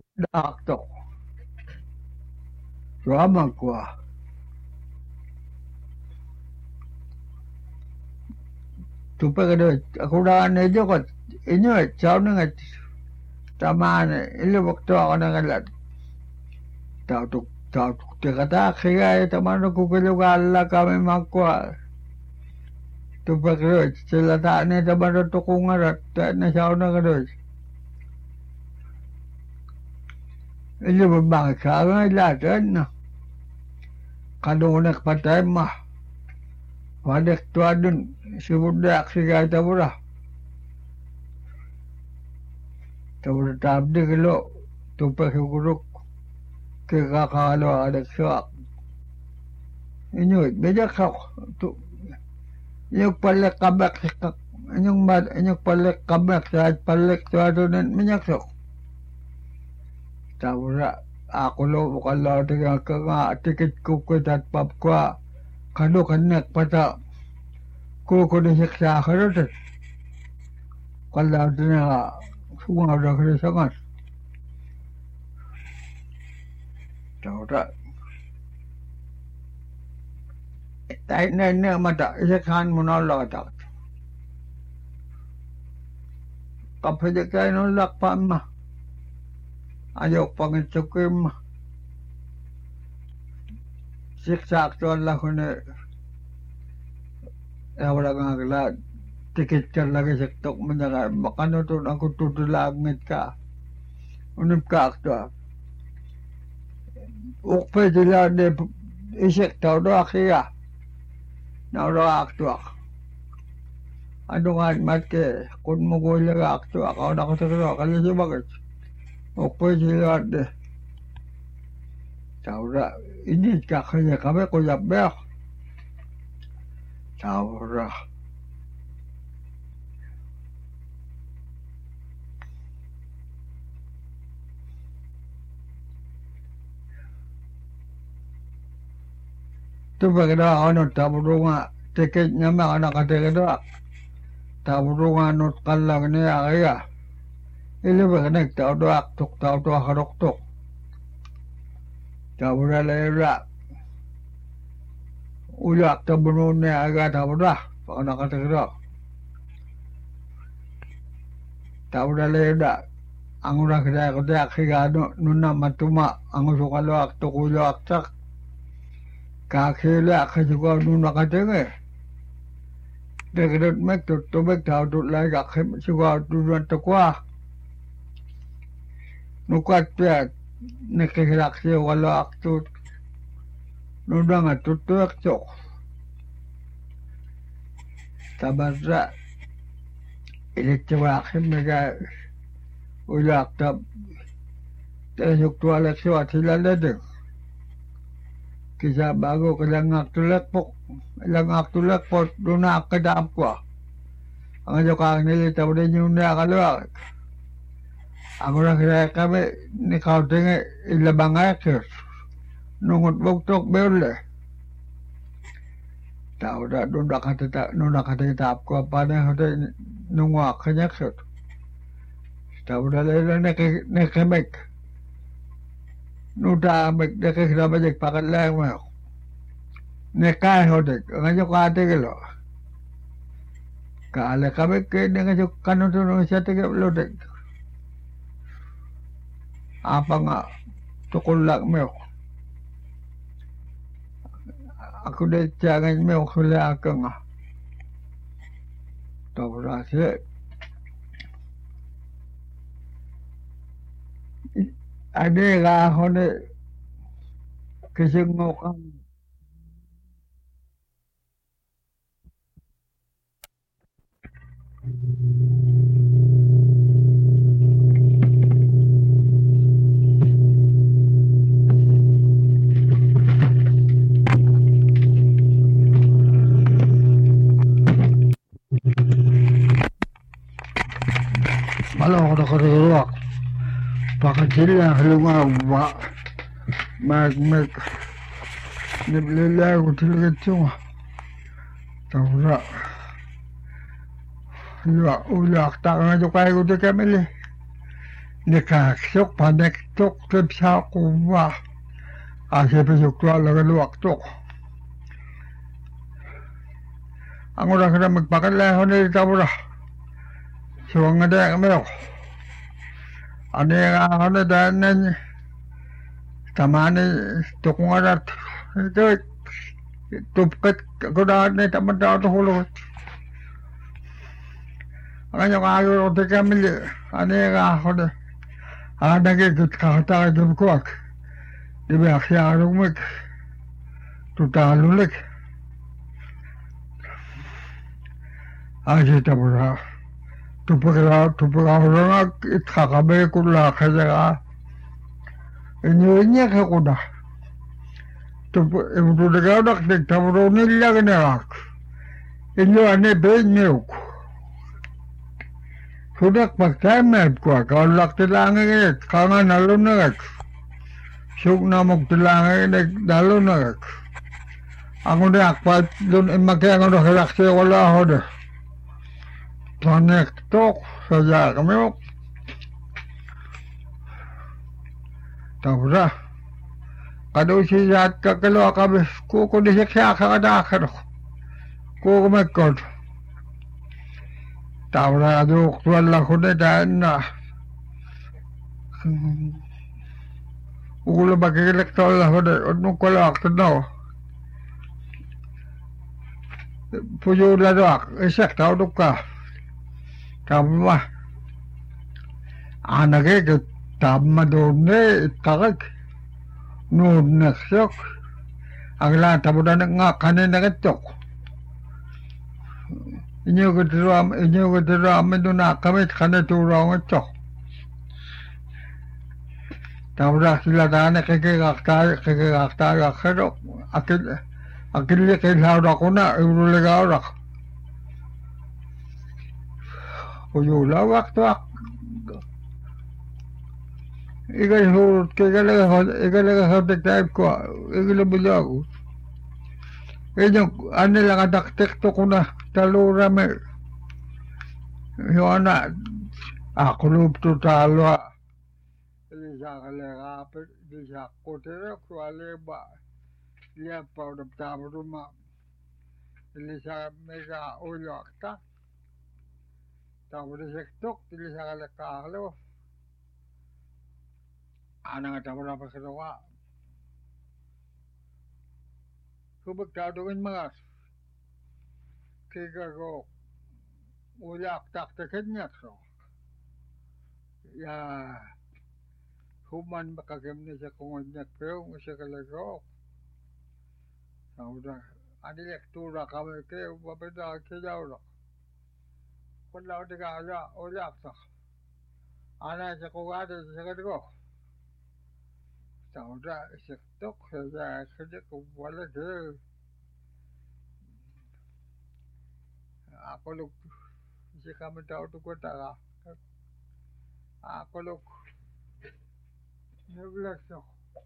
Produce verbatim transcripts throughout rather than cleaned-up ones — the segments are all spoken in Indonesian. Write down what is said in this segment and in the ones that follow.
Dakto, Rama kwa. Tupagado, ako na ne jokot. Inyo et chao na ngat tamane ile waktu ako na ngalat. Tao tuk tao tuk tikata kaya tamano kukulugala kami makwa. Tupagado, sila ta ne tamano tukungarat na chao na gado. Ile babang sa nga ilatan na. Kanunak patay ma. Wadak tuadun sibudak sigay tabura. Tabura tabdi kilo tupak hukuruk ke kakalo adak suak. Inyo bejak kau tu inyong palek kabak sikak inyong mad inyong palek kabak sa palek tuadun minyak sok. Tabura ako lo bukalaw tiga ka nga tikit kukut at papkwa. Kano kanak pata kuko ni siksa karot kalau dia sungai dah kena sangat tahu tak tak ni mata ikan menolak tak kapal kai nolak pamah ayo pangitukim siksa tuan lah kena awak ngaglat tikit kan lagi sektok menjaga makan tu aku tutu langit ka unip ka tu ukpe jila de isek tau do akhia na do aktu anu ngat mat ke kun mo go le aktu ako na ko tu kali si bagat ukpe jila de tau ra ini ka khanya kame ko yap be tau ra tu bagada ano taburunga tiket nyama anak kategada taburunga not kallang ni aya ile bagada tau doak tuk tau doak harok tuk tabura lera ulak taburun ni aga tabura anak kategada tabura lera angura keda keda kigano nunna matuma angu sukalo ak tukulo ak tak kakila kajuga nuna katenge dekat mek tu tu mek tahu tu lagi kakek juga tujuan tekwa nukat pia nak kelaksi walau aktu nuna ngatu tu akcok tabarra ini coba akhir mereka ulak tab terjuk tu aleksi wasilah ledeng kisah bago kelangak tulak pok langak tulak pot duna kedap ko ang jokang nili tawde nyunda kalwa amura kaya kami ni kau tenge ilabang akhir nungut buktok berde tahu dah dunda kata tak dunda kata tap ko pada hote nungwa kanyak sot tahu dah lele nek nek mek nuta mek dek kira bajek pakat lang mo nekai hodek ngajo kate kelo kale kabe ke ngajo kanu tu no sate ke lodek apa nga tukulak mo aku de jangan mo khula ka nga to ra se ade ga hone kisingok malah ada keruak pakai cilah lunga ba mag mag niblila util gitu tahu tak ya ulak tak ngajo kai udah kemile nikaksok panektok tepsa kuwa ase pesukwa lagaluaktok ang ura kada magpakalaho na itabura suwang ada kamero ano yung ako na dahil na tamani tukong arat ito tupkat ako dahil na tamad daw ito hulot ang yung ayaw ko kamili ano yung ako na ang nagigit kakataka yung kuwak di ba siya arumik tutalulik asita pura tupakira tupakira itkakabe kula kajaga inyo inya kakuda tup ibu daga dak dik tabro nilla gnak inyo ane be nyuk sudak pakai map ko kalau lak tilange kangan alun nak suk namok tilange nek dalun nak aku dak pat dun emakya ngono rakse wala hoda panek tok saja kami tabra kado si zat kakalo kabis ko ko di sakya kada kado ko ko mekod tabra adu wala ko de na ulo bakilek tol ho de odno ko la akno puyo la dak esak tau duka Tama anake ke tama done kakak nun naksok agla tabuda nga kane nagatok inyo ke drum inyo ke drum meduna kame kane turang tok tabuda sila dane ke ke akta ke ke akta akero akil akil ke laura kuna urule gaura Uyo lawak tuak. Iga hurut ke gala hod iga laga hod type ko iga labulag. Inyo ane lang adaktek to kuna talura me. Yona ako lup to talwa. Isa kalaga pe isa kotere ko aleba. Liya pa udap tabruma. Isa mega uyakta. Tahu sektok tidak salah kalau anak tahu apa kedua kubek tahu dengan mas kira ko uyak tak teknya so ya human makagemnya sa kungnya pero sa kalaro tahu dah ada lektura kami ke babeda ke jauh Kalau dia ada orang tak, anak sekolah ada sekolah. Tahu dah setok saja kerja kuala dia. Aku lu jika kami tahu tu kota lah. Aku lu ni so.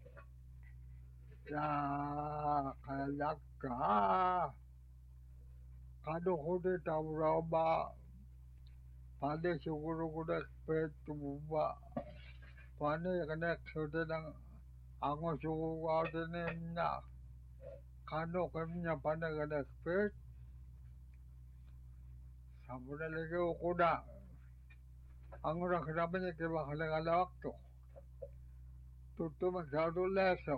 Ya kalau kah, kalau kau tahu raba. Pada syukur kuda petu buat, pada kena sudah nang angus syukur ada ni nak, kano kami pada kena pet, sampai lagi kuda, angus nak kenapa ni kita kena kalau waktu, tutu macam tu lah so,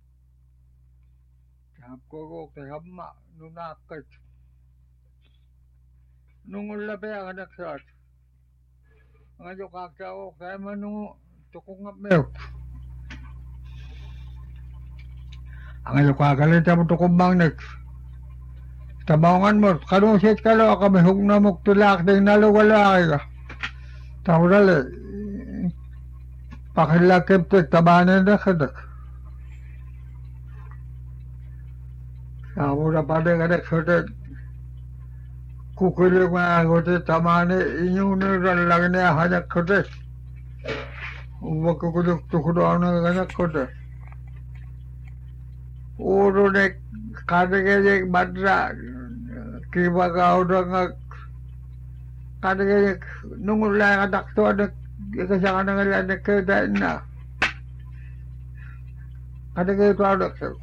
aku kau kehamma nunakat, nunggu lebih anak saat. Ngayon kakao kaya manu tukong ngapmeo. Ngayon kakalit mo tukong bangnek. Tabangan mo, kanong sit ka lo, kami hug na muktulak ding naluwalaki ka. Tao dali, pakilakip tik tabanin na kadak. Tao na pa din kadak kadak. Kukulik mga kote tamane inyong nilalang niya hanyak kote. Huwag kukulik tukudo ang hanyak kote. Uro nek kadang-kadang badra kiba ka udah ngak kadang-kadang nunggu lang anak to anak Ikasakan na nga na kaya na. Kada kayo tadak sa.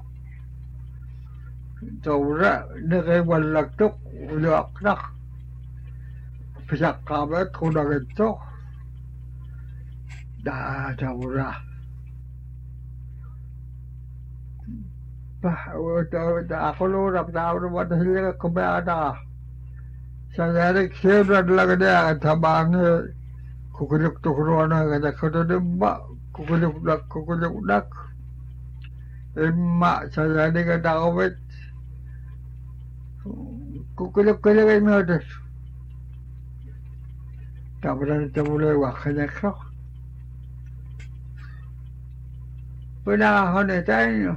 Taura, na kayo walagtok, ulaknak. Pisak kamet, kunang ito. Da, taura. Bah, ako lurap na ako naman na sila kumaya na. Sa narik siya na lang niya, at habang kukuluk tukuro na kaya kuto ba, kukuluk nak, kukuluk nak. Ima, sa narik at akawit. Kukuluk ka lang yung mga. Tapos na ito mula yung wakanya ko. Pinakakon ito yun.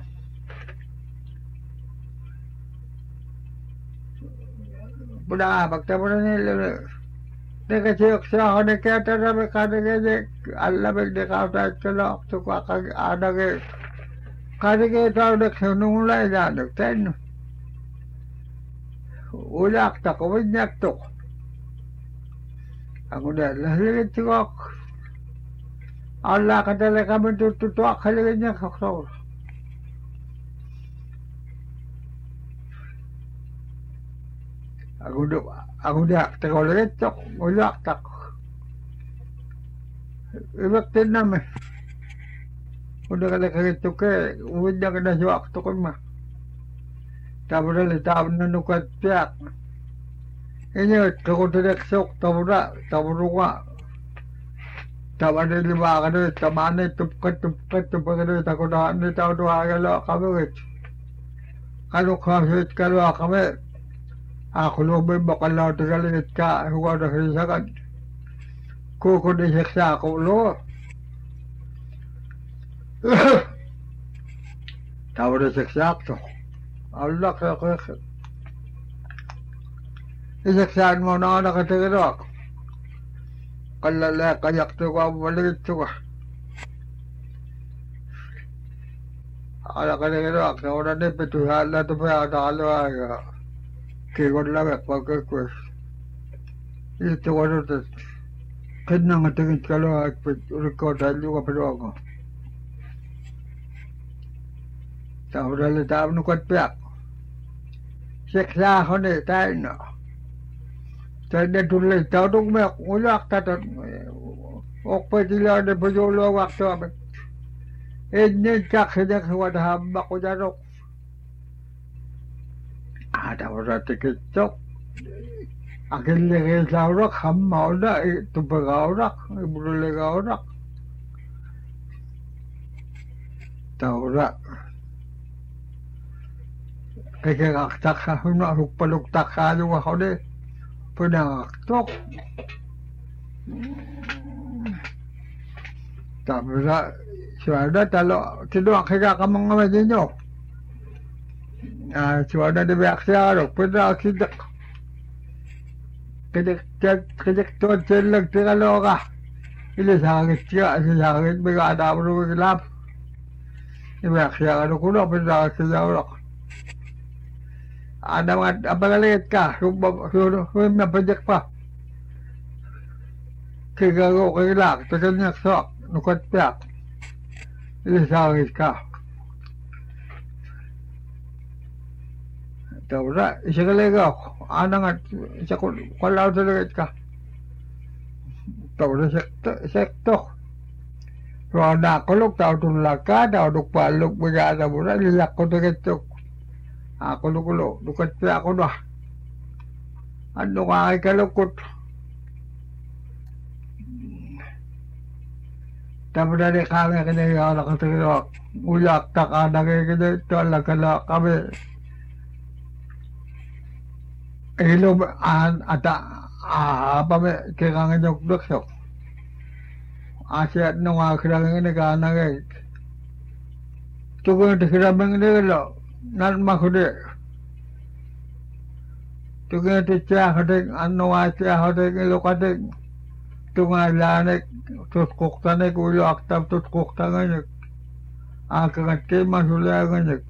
Puna magtamo na nila. Nakasiyok siya ako na kaya tarami ka na ganyan. Alamig na kautat ka na ako tukwa kang anang eh. Kaya kaya tao na sinulay na nagten. Ulak ta ko, winyak to. Ako na, lahiligit siya ako. Allah ka talaga kami tututuwa, kaligit niya kaksaw. Aku dah, aku dah terlalu lecok, ulak tak. Ibak tinam eh. Udah kali kerja ke, udah kena jawab tu kan mah. Tak boleh tak boleh nukat piak. Ini kalau tidak sok, tak boleh, tak boleh. Tak boleh lima kali, tak mana tupkat tupkat tupkat kali, tak kena ni tahu dua kali kami. Kalau kami kalau kami Ako lumay bakalaw tagalit ka, huwag na kalisakan. Kukunisik sa ako lo. Tawa na siksakto. Allah ka ka. Isiksaan mo na nakatigirak. Kalala kayak to ka, maligit to ka. Ala ka tigirak, tawa na nipituhan na ito pa yung nakalawa. Que con la vez cualquier cosa. Y este bueno te que no me tengo que lo recortar yo pero hago. Ahora le daba un cuerpo. Se xa con el taino. Te de tu le tao tung me ulak ta ta. Ok pe ti la de pe yo lo wak to me. En ne chak se de wa da ba ko ja ro. Ada orang terkejut. Akhirnya kita orang hamau dah itu beraurak, boleh beraurak. Tahu tak? Kita tak tak nak lupa lupa tak ada wah ada pernah tok. Tapi tak suara kalau tidak kita kamu ngaji nyok. Ah, suara dia biasa dok, pernah kita kita kita kita tuan celak terlalu orang. Ini sangat kecil, sangat berada baru gelap. Ini biasa dok, kuno pernah kita dok. Ada apa lagi kah? Rumah rumah pejak pa. Kita kau kelak, terkena sok, nukat piak. Ini sangat kah? Tahu tak, sekali kau, anak sekol kalau terlihat kah, tahu tak sektor sektor, roda kalau tahu tu laka, tahu tu paluk berada berada lihat kau terlihat tu, aku lu kalau dekat pihak aku dah, anu kau kalau kut, tapi dari kami kini orang terlihat, ulak tak ada kini tu lah kalau kami Ilom an ada apa me kerangan jok dok sok. Asyat nunga kerangan ini kan naga. Tukang kerangan ini lo nan makude. Tukang itu cah ada anu cah ada lo kade. Tukang lane tut koktane kulo aktab tut koktane. Akan kemah sulah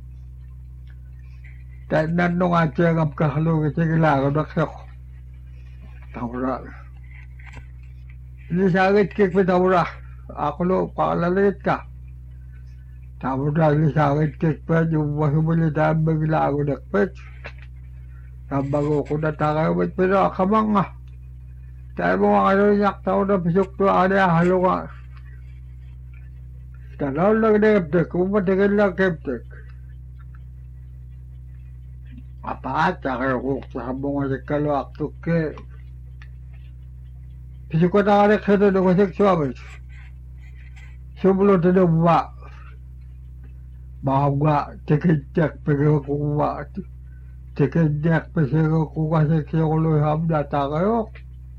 แต่นั้นน้องอาเจกับกะลูกจะกีฬาก็ดักเสกtahu tak lisagit kik tabura ako lo pakalalit ka tabura lisagit kik pa yung wasubuli tayo bigla ako nakpit tabago ko na tagay ba't pero kamang nga tayo mo nga ano yak tao na pisok to ada halo nga tanaw lang na kiptik kung matigal lang kiptik apakat takay ko sa mga sikalo akto ke pisok ko na ka nakita na kasik suwabit Sublo tado ba bawa tikijak pego kuwa tikijak pego kuwa se kilo hamda tagayo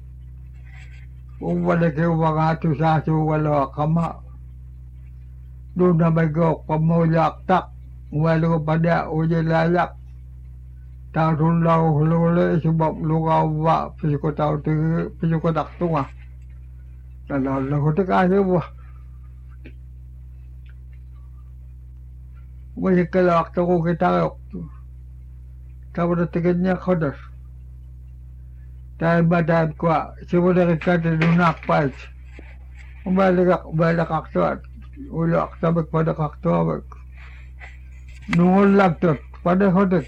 uwala ke uwa tu sa su wala kama do na bago pamolak tak walo pada uje layak ta run lau hulule sebab luga wa pisiko tau tu pisiko tak tunga kalau lagu tu kasih buah Wajib kalau waktu ko kita waktu, kamu dah tegaknya khodas. Tapi badan kuat, sebenarnya kita dunak pas. Balik balik aktor, ulah aktor pada aktor. Nungul aktor pada khodas.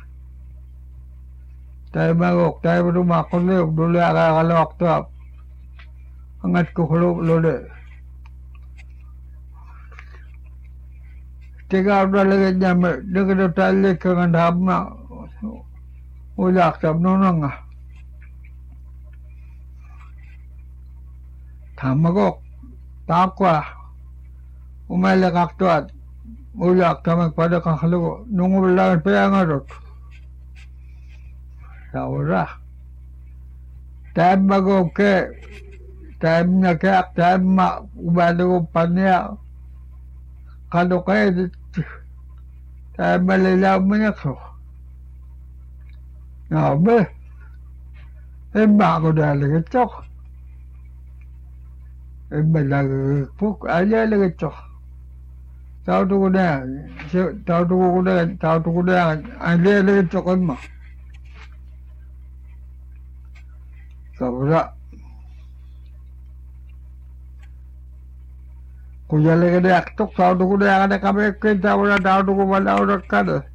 Tapi magok, tapi rumah kolek dulu agak kalau aktor. Angat ko kolok lode. Tiga udah lagi jam, dia kena tali ke ngandam nak, ulak tak nonong ah. Tamagok, takwa, umay lekak tuat, ulak tamag pada kakalo, nungu bilangan payangarot. Saura, time magok ke, time nakak, time mak ubalo panya. Kalau kaya tayo malalaman ako. Nabe, eh bago dahil ito. Eh malagpuk, ayalag ito. Tao ko na, tao ko na, tao ko na, ayalag ito ko mo. Sabra. Kuya lagi dia aktok tahu tu kuda ada kami kita udah tahu tu kuda udah kada.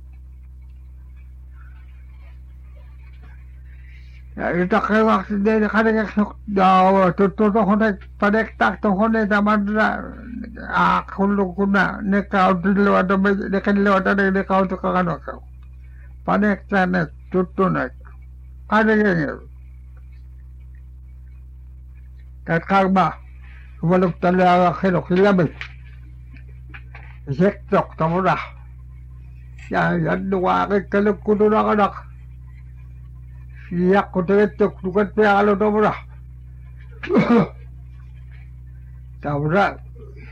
Ya itu kaya waktu dia kada aktok dah tu tu tu kuda pada tak tu kuda zaman ah kulu kuda nekau tu lewat tu dekat lewat ada nekau tu kakan nekau. Pada sana tu tu nak ada yang kat karma. Walau talaga kilo kilabit. Sektok tamudah. Ya yan dua ke kalau kudu nak nak. Siak kudu itu bukan pihak kalau tamudah. Tamudah.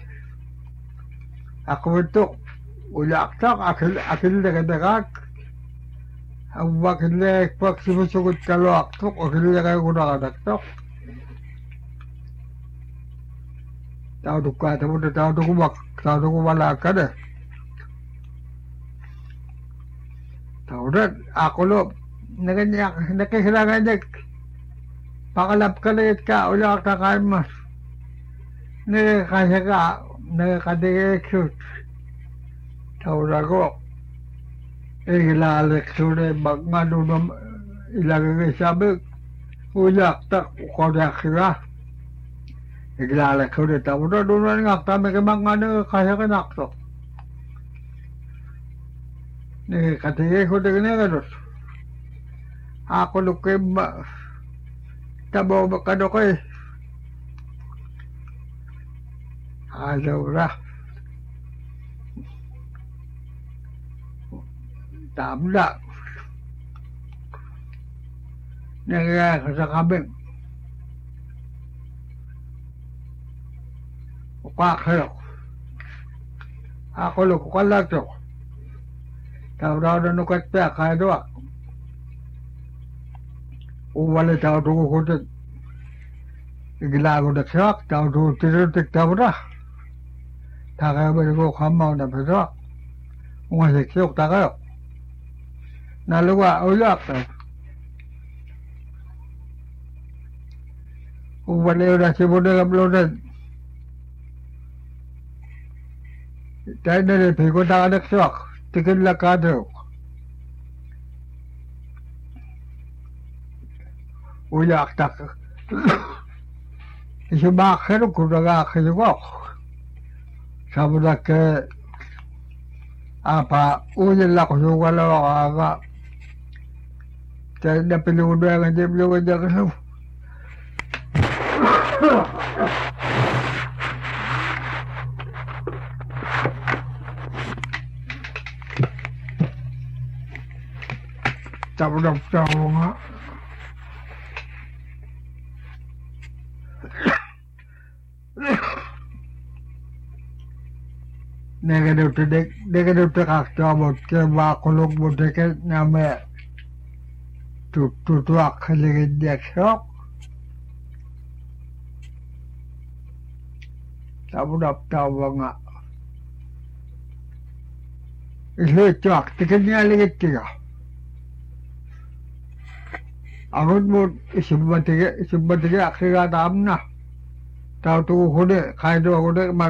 Aku itu ulak tak akil akil dekat dekat. Awak ini pak sibuk sibuk kalau aktok akil dekat kudu nak aktok. Tahu tu kah, tahu tu tahu tu kubak, tahu tu kubala kada. Tahu tu, aku lo, nakanya, nakasilangan dek, pakalap kalit ka, ulah ka kaimas. Nakakasya ka, nakakadikisut. Tahu tu ko, ilalak suri, bagmano na ilagay sabik, ulah tak ukodak sila. Iglala ko rin tamo na doon nga kami kamang ano kaya kanak to. Ni katigay ko din nga ganun. Ako lukim tabo makano ko eh. Ayaw na. Tama na. Nangyayari sa kaming. Pakero. Ako lo kukalag to. Tao daw na nukat pa kaya doa. Uwala tao to kukutin. Igilago na siyak, tao to tinutik tao na. Takaya ba ko kamaw na pito. Umasiksok takayo. Naluwa ulak to. Ubale udah sibuk dengan blodet. Tayo na rin, piko na ka nagswak. Tigil lang ka daw. Uyak tak. Isumakir ko na nga kinuwak. Sabi na ke, apa, uyan lang ko yung wala ka nga. Tayo na pinuno ang hindi pinuno niya kasi. Sabi na sabi nga. Negative to negative to kaktabot ke makulog mo deket na may tutuak kaligid niya syok. Sabi na sabi nga. Isletuak, tiket niya ligid tiga. Agut mo isubbatige isubbatige akira tam na. Tao tu hude kaido hude mat.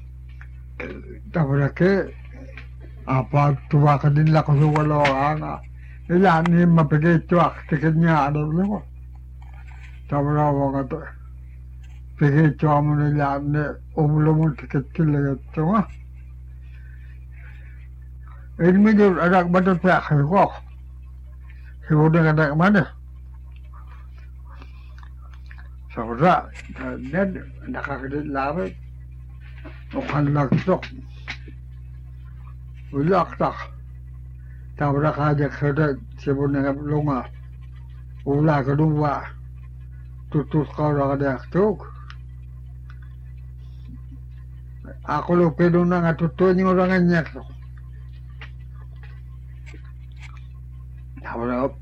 Tapos ke apa tuwa ka din la ko wala nga. Ila ni mapigay tuwak tiket niya ano mo. Tapos ako nga to. Pigay tuwa mo nila ni umulo mo tiket kila ito nga. Ini medyo anak bato pa ko. Hibo na ka mana. Saudara, dan nakakadit labit. Mukhang lagtok. Ulaktak. Tabra kajak sada sibun nga lunga. Ula kedua. Tutus kau rakadak tuk. Aku lupa dulu nga tutunya orang nyak tuk. Tabra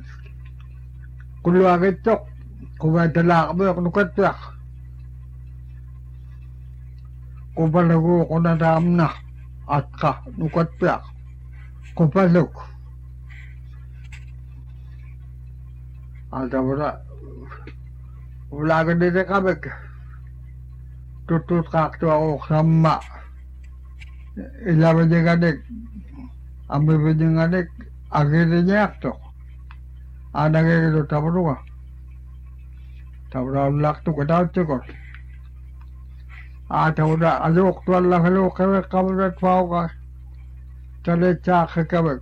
kulo agad tuk. Kuba dala mo ako nukat yak. Kuba lagu ko na dam na at ka nukat yak. Kuba luk. Alta wala. Wala ka dito kabig. Tutut kakto ako sama. Ilaban niya ganik. Ambil niya ganik. Agad niya akto. Anak kayo ito tapos ka. Tahu lak tu kita cakap. Ah tahu dah aluk tu Allah aluk kau kau dah tahu kan. Cale cak kau.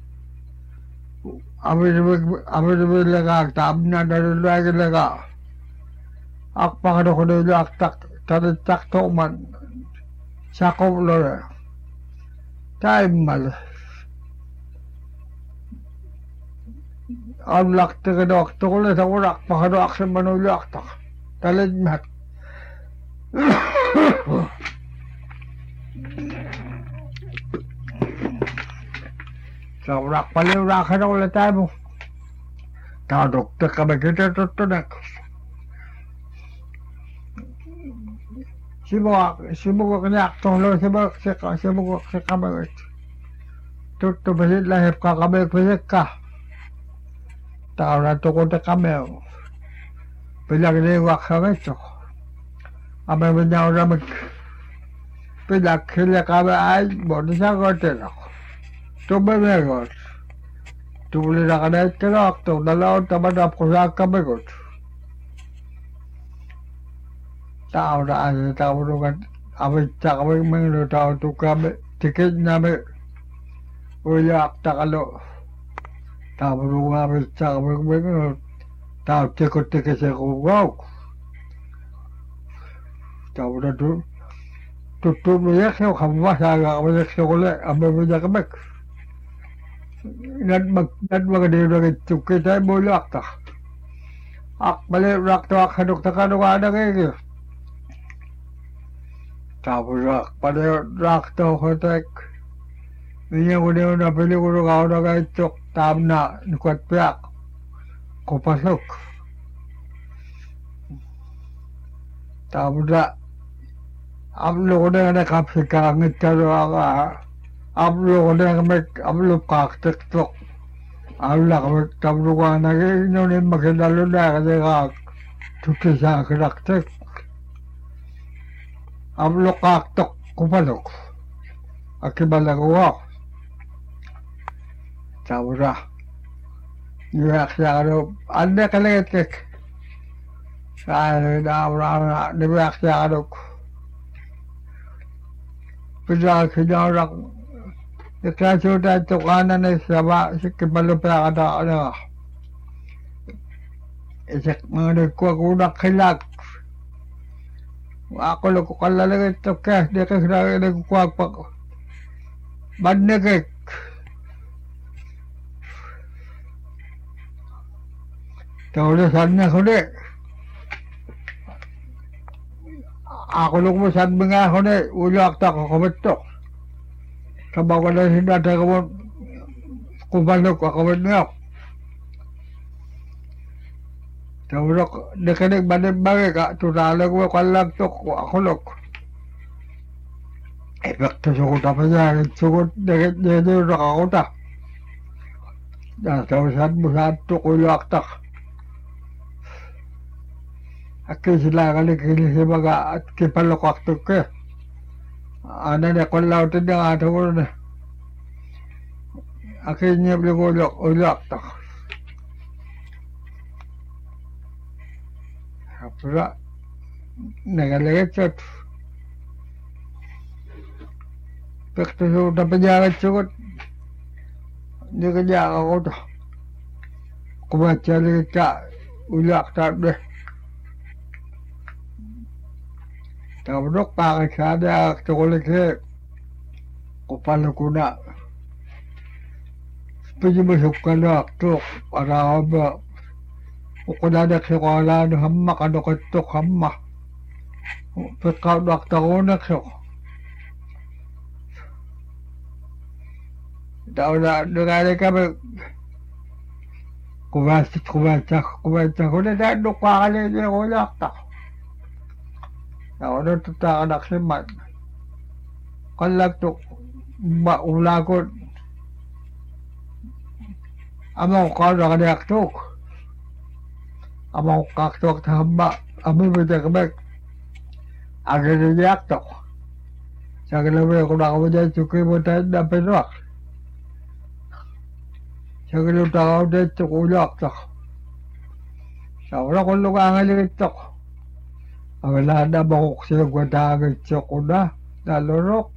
Abis abis abis lega tabna dari lagi lega. Ak pakado kau dah tak cale cak tu man. Cakap lor. Time mal. Ang lakta ka doktor ko lang sa urak, pakadoak sa manulak tak. Talad mat. Sa urak pala urak ka na ulit tayo mo. Ta doktor ka ba kita tutunak. Sibuk, sibuk ka niyak tunglo, sibuk, sibuk, sibuk, sibuk ka ba. Tutubasit lahip ka ka ba, pisik ka. Tao na tukod na kami. Pinag-liwak sa ito. Amay mo niya na mag... Pinag-hila kami ay buti sa kote na. Tumiligos. Tuli na ka na itinok. Tung nalaon tamanap ko sa kami ko. Tao na ay tao na amay sa kami mga tao to kami. Tikid namin. Uyak takalo. Tahu rumah besar begini, tahu cekut cekut cekut wow. Tahu dah tu, tutup minyak saya kamu masak minyak sekolah, ambil minyak kemek. Dan mak dan mak dia orang itu kita bolak tak. Ak balik rak tu ak haduk tak haduk ada ke? Tahu rak pada rak tu hotek. Minyak udah udah beli udah kau udah kau itu. Tam na nukat piak ko pasok tam da amlo na na kapsika ngit taro aga amlo na mek amlo kak tiktok amla ka tam ruwa na ke no ne makidalo na ka ka tuki sa kinaktik. Amlo kaktok kupalok. Akibalagawa. Sabura. Niyak siya ano. Anda kalagit kik. Sa na na niyak siya ano. Pidya kinyarak. Ikasyo na ito kanan na sama. Sikibalupya ka na ano. Isik mga nagkukunak kilag. Ako lang ko kalalagit ito kaya. Di ka nagkukunak pa ko. Bandagik. Taulisan niya ko di. Ako lang mo saan mga ko di. Ulak ta ko kamit to. Sabang ko na sinata ko mo. Kumalok ko kamit niya. Taulisan ko. Di ka nagbanibagi ka. Tunalang mo kalang to. Ako lang. Efekto sugot apa niya. Sugot. Dikit niya niya nakakuta. Taulisan mo saan to. Ulak ta. Aki sila kali kini si mga at kipalok waktu ke. Ana na kung lautin na ato ko na. Aki niya ulok ulok ta. Kapura nagalagit sa pekto sa tapanyagat sugot. Hindi ka niya ako to. Kumatya ligit ka ulok ta deh. Tabrok pakai sada kulit kepala kuda. Pergi masuk ke dokter para apa? Kuda ada sekolah ada hamma kada ketuk hamma. Pekau dokter kuda so. Tahu dah dengar kami. Kubaca kubaca kubaca kuda dah duk kali dia kuda tak. Ako na tuta anak si man. Kalag to maulagod. Amaw ka na kaniyak to. Amaw kaktok tamba. Amaw mo dyan kabag. Agad na niyak to. Sa kalabi ako na kamo dyan suki mo tayo na pinwak. Sa kalabi ako dyan sukulak to. Sa wala kong lukangan ligit to. Wala na makuk siya gumadagay siya ko na, nalurok.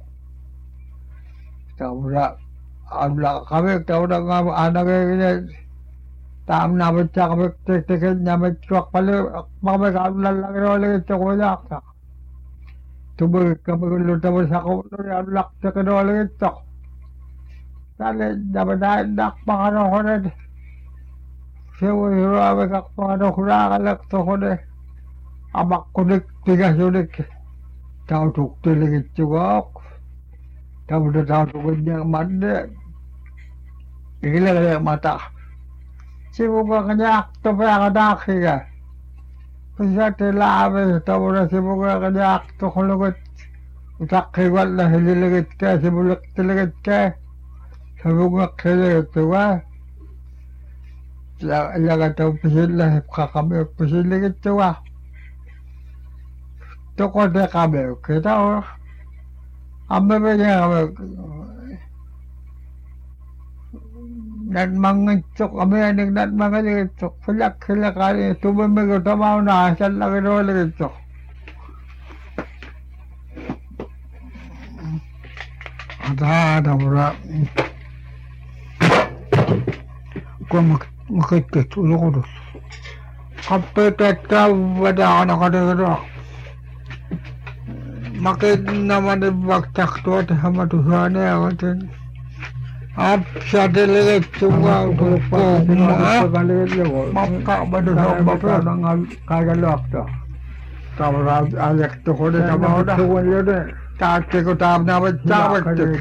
Tawala, amla kami, tawala nga anak ay tam namin siya kami, tikitin namin siya pala, kami kamla lang rin siya ko na. Tumagig kami kulutan mo sa kulo, amlak siya kinulit siya. Dali, naman na nakpakano ko na. Siya mo hirami kakpakano ko na, kalakto ko na. Amak kunik tiga sunik tahu tukti lagi cugak tahu dah tahu tuknya mana gila gila mata si buka kenyak tapi agak dak ya bisa telawe tahu dah si buka kenyak tu kalau ket utak kewal lah hili lagi ke si bulak lagi ke si buka kewal tu wah laga tahu pisil lah kakak pisil lagi tu wah Toko de kami, kita orang, kami punya kami, dan mengecok kami yang dan mengecok, pelak pelak kali itu memang kita mau nasihat lagi dulu ngecok. Ada ada berapa, kau mak makecok lu kudus, sampai tetap ada anak-anak itu. Makin nama de baktak tu ada sama Tuhan ya kan. Ab sada lagi cuma ko maka badu sama pa nang kagalak ta. Tawra alek to ko de sama oda. Ta ke ko ta na ba ta ba te.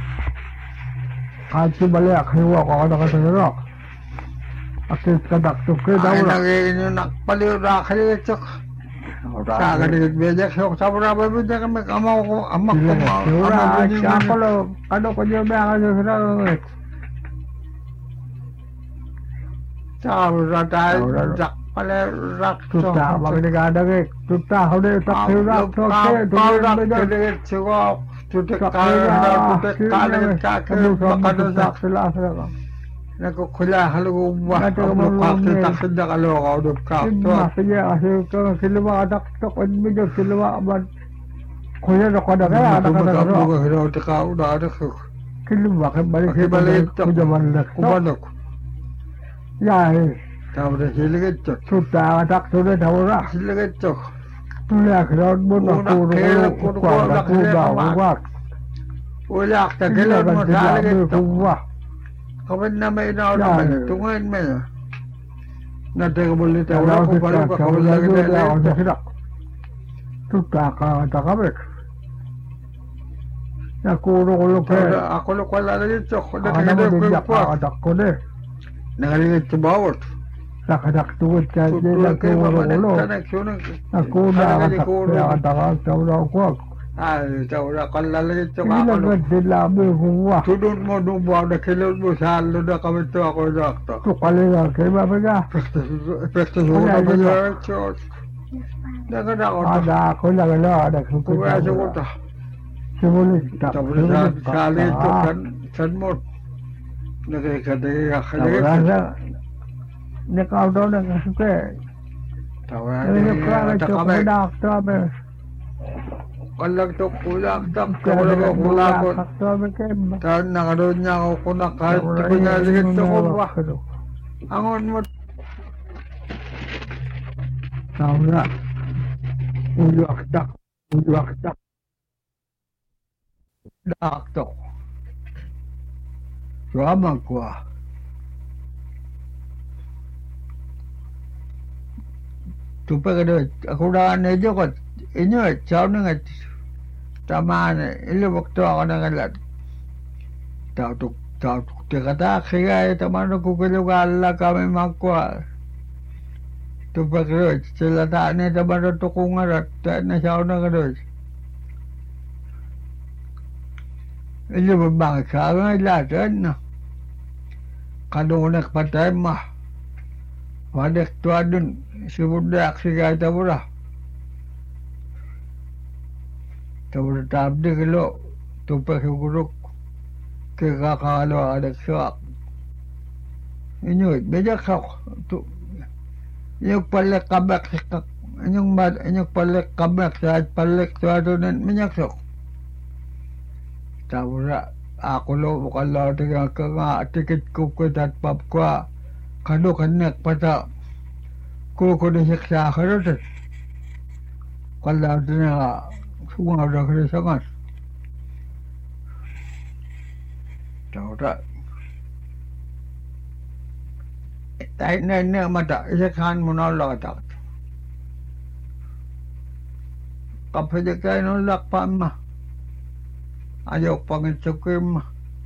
Kaci balik hewa ko ada kata ro. Akit kadak to ke daw. Lagi ni nak paliw ra khali chok. Sa kadit bejak sok sabra ba bejak kami amaw ko amak ko ama siapa lo kado ko jo ba ka sira sa ra ta jak kale rak Tuta bagni kada ke tuta hode tak rak to ke to rak ke chugo tuta kale tuta kale ka ke bakado sak sila sila na ko khula halu wa ko ka ke tak da kalo ko do ka to masya asyik ke silwa adak tok mi jo silwa ban khula do kada ka ada kada ko ko hero to ka uda ada ko silwa ke balik ke balik ko jaman dak ko banok ya tahu dah silakan cok. Sudah tak sudah tahu lah. Silakan cok. Tulah kerana pun aku Kelak aku pun kau nak aku dah kelak buat. Ulak tak kelak pun silakan cok. Buat. Kau benar main orang mana? Tungguin mana? Nanti kau boleh tahu aku baru kau lagi dah. Sudah kau tak kabel. Aku lu ke. Aku lu kau lagi cok. Dah Ada kelak kau kau. ada kau deh. Nak lagi cebawut. Tak ada tuh jadi aku lu. Aku dah tak ada tak tahu aku. Ah, tahu dah kalau lagi cok Ini aku. lagi di labu gua. Tudun mau nubuat dah kelak besar lu dah kau itu aku dah tak. Tu kali lagi apa ga? Efektif sudah besar cok. Dah kena kau. Ada aku lagi lah ada Kau suku. rasa kau tak. Sebalik tak. Tak boleh sekali itu kan semut. Negeri kadang Tak kadang. rasa. Ni kau tahu dah suka. Tahu Ini kerana ada cukup kami. dah tak ber. Kalau tu pulang tak kalau kau pulang pun. Tak ber. Tahu nak adunya kau kena kait punya lagi tu kau wah. Angon mut. Tahu tak? Ujak tak. Ujak tak. Dak tu. Ramai kuah. Tupai kada aku dah ane je kot. Ini jauh dengan taman ini waktu aku nak lihat. Tahu tu tahu tu dia kata kira taman aku kalau Allah kami makwa. Tupai kada celaka ni taman tu kungarat tak na jauh nak kada. Ini berbangsa kan lah kan. Kalau nak patai mah. Wadah tu adun sebudak sigai tahu lah. Tahu tak ada kalau tupai guruk ke kalau ada sok. Ini beda kau tu. Yang paling kabak sekak. Yang bad yang paling kabak saat paling tu adun minyak sok. Tahu tak aku lo kalau dengan kena tiket kuku dan pap kuah. Kalau kena pada kuku disiksa kerana tu, kalau dia semua ada kerana sangat, tahu tak? Tapi ni ni mata isiksan menolak tak. Kapal jaga nolak pamah, ayok panggil cukim.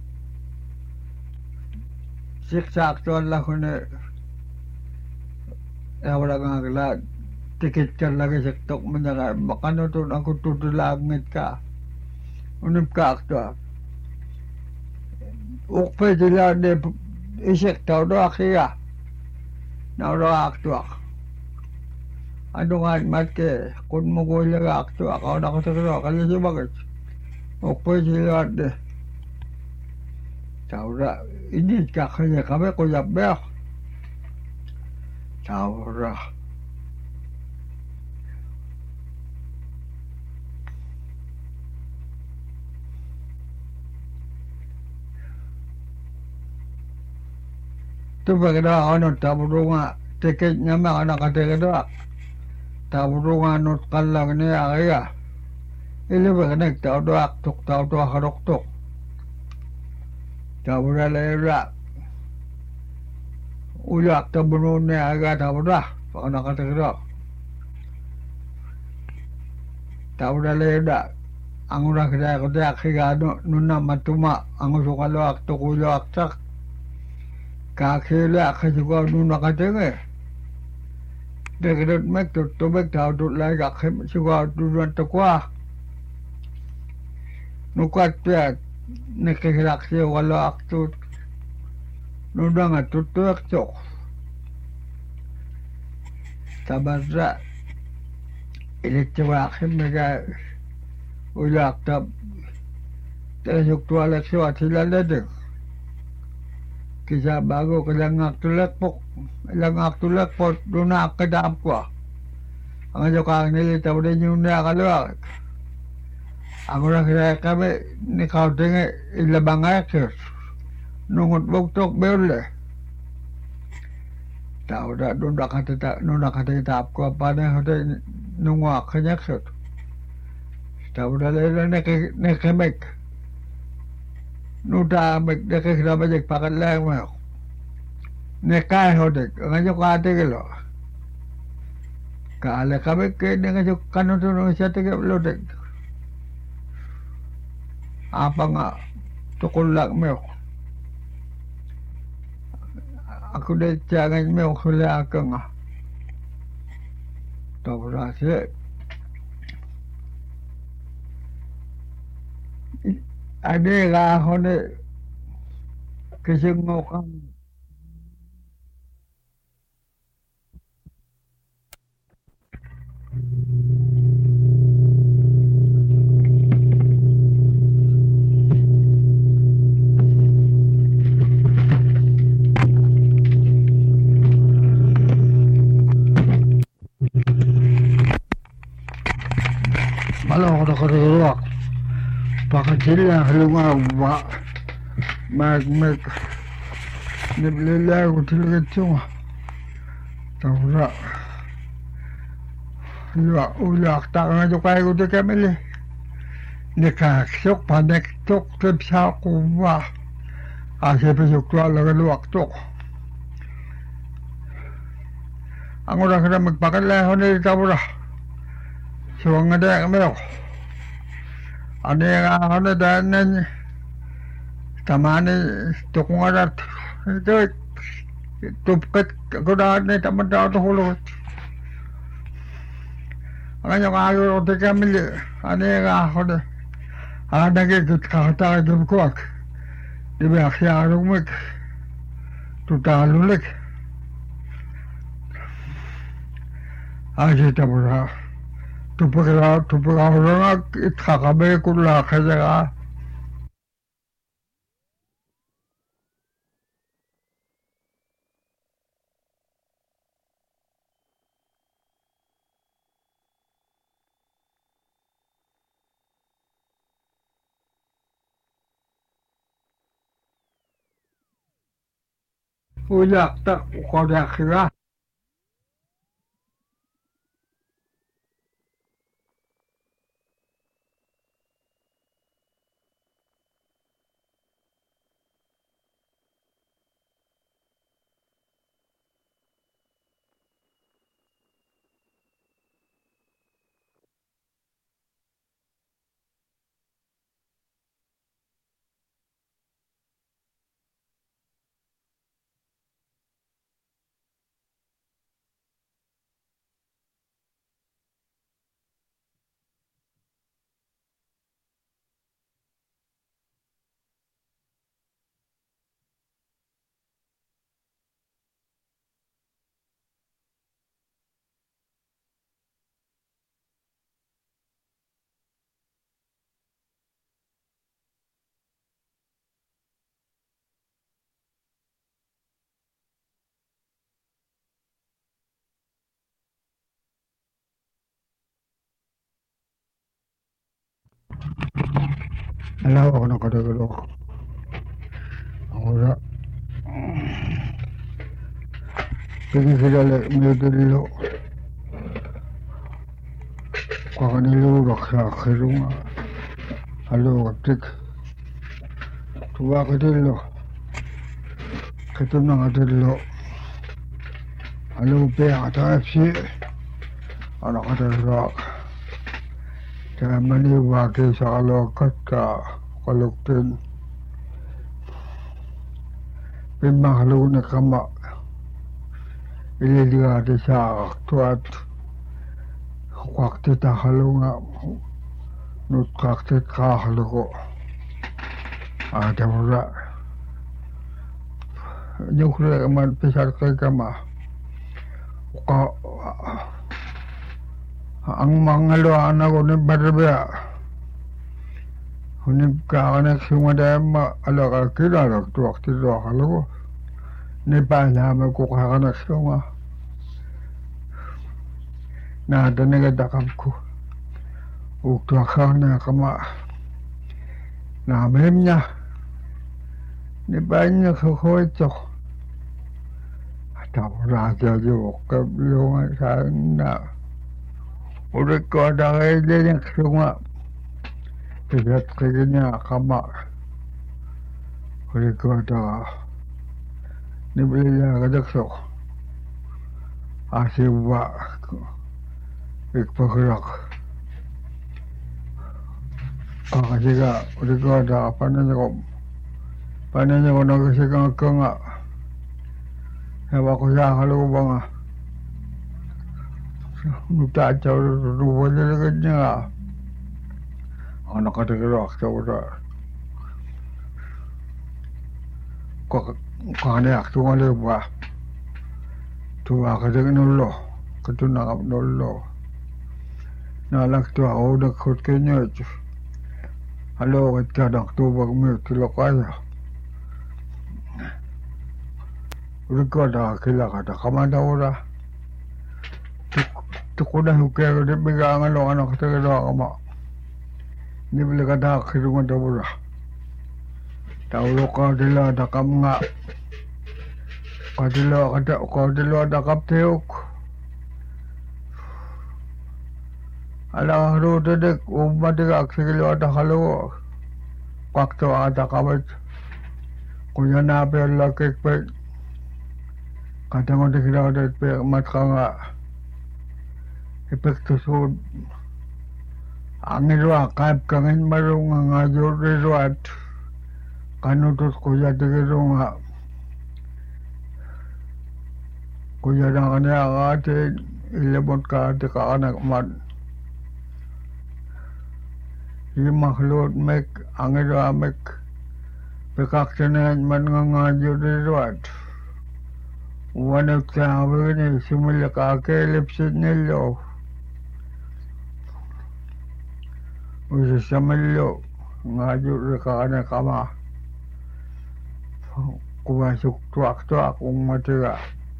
Siksa aktual lah kena ya orang agak tiket kan lagi sektok menjaga makan tu aku tutu langit ka unip ka aktual ukpe jila de isek tau do akhia na do aktual adungan mat ke kun mo ko ila aktual kau nak terus kali sebagai ukpe jila de tahu tak ini kakaknya kami kau jabel tahu tak tu berkata anak tahu rumah tiketnya mana anak kata kata tahu rumah not kalang ni ayah ini berkata tahu tak tuk tahu tak harok tuk tahu dah lewat ulak terbunun ni agak tahu dah anak kata kata tahu dah lewat anggura kita kita kira nuna matuma anggur suka luak tu ulak tak kaki lek juga nuna kata ni dia kata mek tu tu mek tahu tu lagi kaki juga tujuan tekwa nukat dia ni kira kira walau aktu nudang atu tu akcok tabarra iliktiwaakin mikä ujakta tesuktualek suat sila ledeng kisah bago kelangak tulek pok langak tulek pot lunak kedap kwa ang jokang nilita udah nyunda kaluar ang orang kaya kami ni kau tenge ilabang akses nungut buktok berle tahu dah nunda kata tak nunda kata kita apa apa nih hotel nunggu kenyak set tahu dah lele nek nek kemek nuda mek nek kita banyak pakai lagi mah nek kaya hotel ngajak kata kelo kalau kami ke ngajak kanu tu nunggu siapa ke lo dek apa nggak tukulak meh aku dah jangan meh kuliah aku nggak tahu rasa ada lah hone kesengokan malah kalau keluar pakai celah keluar mak mak mak niblela util kecung tahu tak luak ulak tak ngajak kaya util kemile nikah sok panek tok kepsa kuwa asyik besok keluar lagi luak tok ang orang kena magpakai lah hone tahu dah suang ada kemil ada yang hone dan tamane tukung adat itu tupket kuda ni taman dah tu hulu ang yang ayo tu kemil ada yang hone ada ke kata itu kuak di bawah yang rumit tu talulik aje tahu dah tu perkara tu perkara orang itu kami kulah kerja ujak tak kau dah kira alah orang kata kalau orang pergi ke dalam meja dulu kau ni lu raksa keruma halo ketik tua ke dulu ketunang ke dulu halo pe ada F C anak kata rak jangan mani wakil kalau kata kalau ten memang halu nak kamak ini dia ada sah tuat waktu tak halu ngak nut waktu kah halu ko ada mula nyukle kaman pesar ke kamah kau ang mga luana ko ni Barbia hunip ka anak semua dah ma ala ka kira rak tu waktu tu kalau ni pala ma ko ka anak semua na ada ni kata kamu uktu akana kama na memnya ni banyak kau itu atau raja juga belum sana udah kau dah ada yang semua tidak kayaknya kama udah kau dah ni belilah kadang so asyik buat ikut ah juga udah kau dah apa namanya kau apa namanya kau nak sekarang kau ngak aku sah kalau bang ah minta jauh dulu boleh kerja anak ada gerak jauh dah kau kau ni aku boleh buat tu aku jangan nolo kau nak nolo nalak tu aku dah kau kenya tu halo kita dah tu bagme tu lokal udah kau dah kila kata kamu dah ora tu kau dah ukir dia pegang lo anak kita dah kamu ni boleh kata akhir dah ora tahu lo kau dia dah kamu ngak kau dia kata kau dia dah kap teuk ala ro de umat dia akhir lo dah halo waktu ada kamu kuya na pe la ke pe kadang ada kira ada pe mat kanga epek tu so angin ro akap kangen marung ngajo reruat kanu tu kuya de ro kuya na kana ate ilebot ka de ka anak mat ini makhluk mek angin ro mek pekak tenan man ngajo reruat wanak sahabat ni semula kakek lepset nelo usia semelo ngajuk rekana kama kuasuk tuak tuak umatera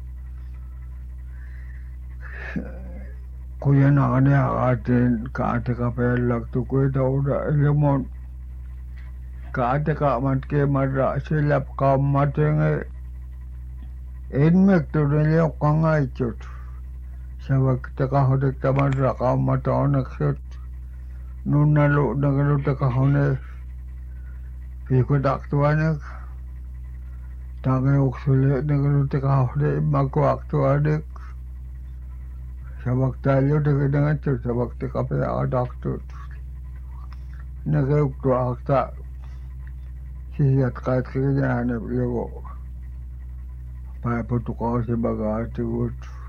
kuyana ane aten kaate kapelak tu kue dauda lemon kaate ka matke marra silap ka matenge enmek tu nilai kangai cut sebab kita kau dek taman rakam mata anak cut nuna lo dengan lo tak kau ne pikir tak tuanek tangan uksule dengan lo tak kau dek maku aktu adik sebab tayo dek dengan cut sebab tak apa ada aktu naga uktu akta sihat kait kerja ane beliau pai Portugal sebagai tu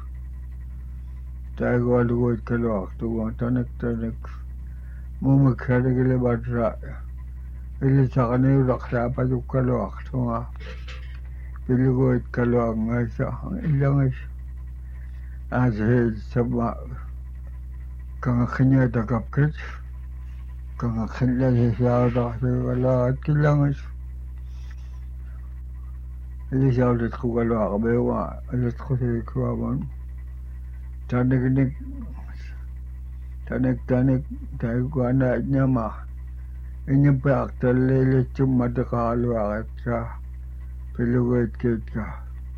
tai gol gol kelak tu tanek tanek mu mekhare gele badra ele chakane raksa pa tu kelak tu ah pilih gol kelak ngasa ilang is azhe sabah kang khanya takap kit kang khanya ya dah wala kilang is ini jauh dari kalau aku bawa, ada sekali kawan, tanek tanek, tanek tanek, tanek gua nak nyama, ini berak terlele cuma dekat luar aja, peluit kita,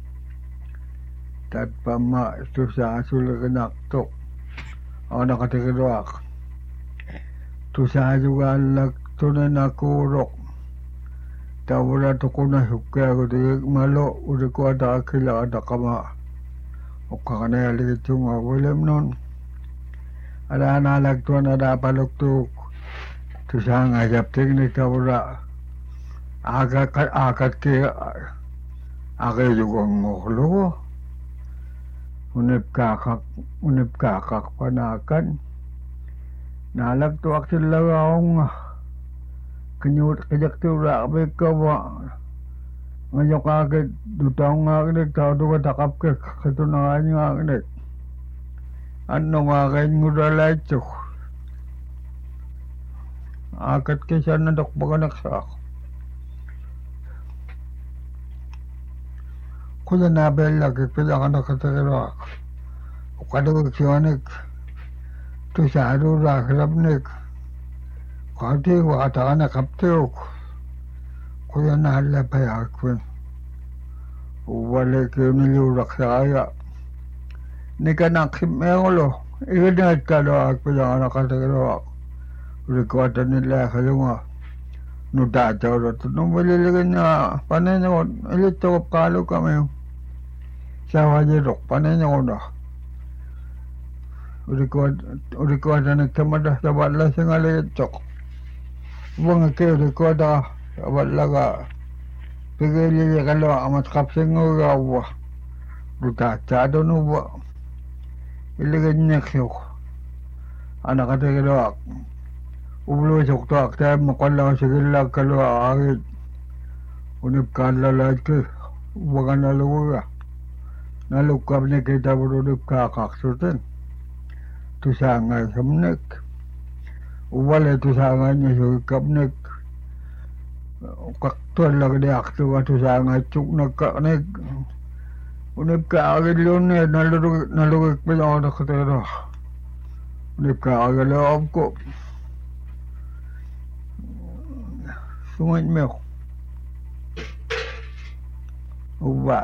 tanpa mak susah sulit nak tok, anak kata kedua, susah juga lak tunen aku rok. Tawala tu kuna hukya ko de malo ude ko ada kila ada kama okana ya le tunga wolem non ada na lag tu ada palok tu tu sang ajab teknik tawala aga aga ke aga juga ngolo unep ka ka unep ka ka panakan nalag tu akil lawang kenyut kejak tu rak mereka buat ngajak kaget du tahu ngak ni tahu tu kata kap ke ketu nanganya ngak ni Ano nga kayo ngudala ito? Akat kaysa nadok baga naksak. Kula nabel lagi pila ka nakatakirak. O kadagag siyanik. Tusado rakirabnik. Kati wakata ka nakaptiok. Kula nahala payakwin. Uwalik yung nilurak sa kaya. Nika nakip meyolo. Ikinat ka doak pila ka nakatakirak. Rikuata nila kalunga. Nudata urat. Nung maliligan niya, panay niya ko, ilito ko kalo kami. Sa wajirok, panay niya ko na. Rikuata nagtamada sa bala sa nga litok. Bunga kayo, rikuata sa bala ka. Pigili niya kalunga, amat kapsing ng gawa. Nudata doon uwa. Iligan niya kayo. Anak ka takirak. Ulo sokto akta makalla sigilla kalwa agit unip kalla lajke wagana luga nalukab ne kita burudip ka kaksuten tusanga samnek uwale tusanga ne sukabnek kaktuan lagi de aktu tusanga cuk nakane unip ka agit lune nalurug nalurug pila na katero unip ka agit lob ko Sungai meo, uba.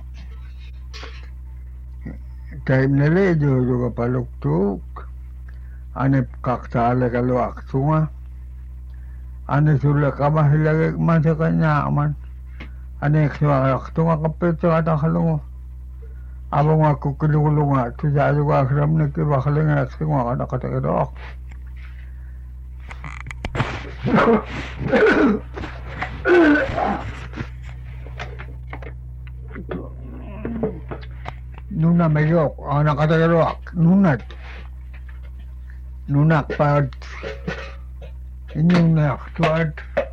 Time nile jo jo kapalok tuk, ane kaktale kaluak sunga, ane sulle kamah hilage masa kanya aman, ane kaya tunga kapit sa kata kalungo, abang aku kelulunga, tu jaju akram ne ke bakalenga sunga kada kata kedok. Nuna mayok, anak kata kerok, nunat, nunak pat, nunak tuat,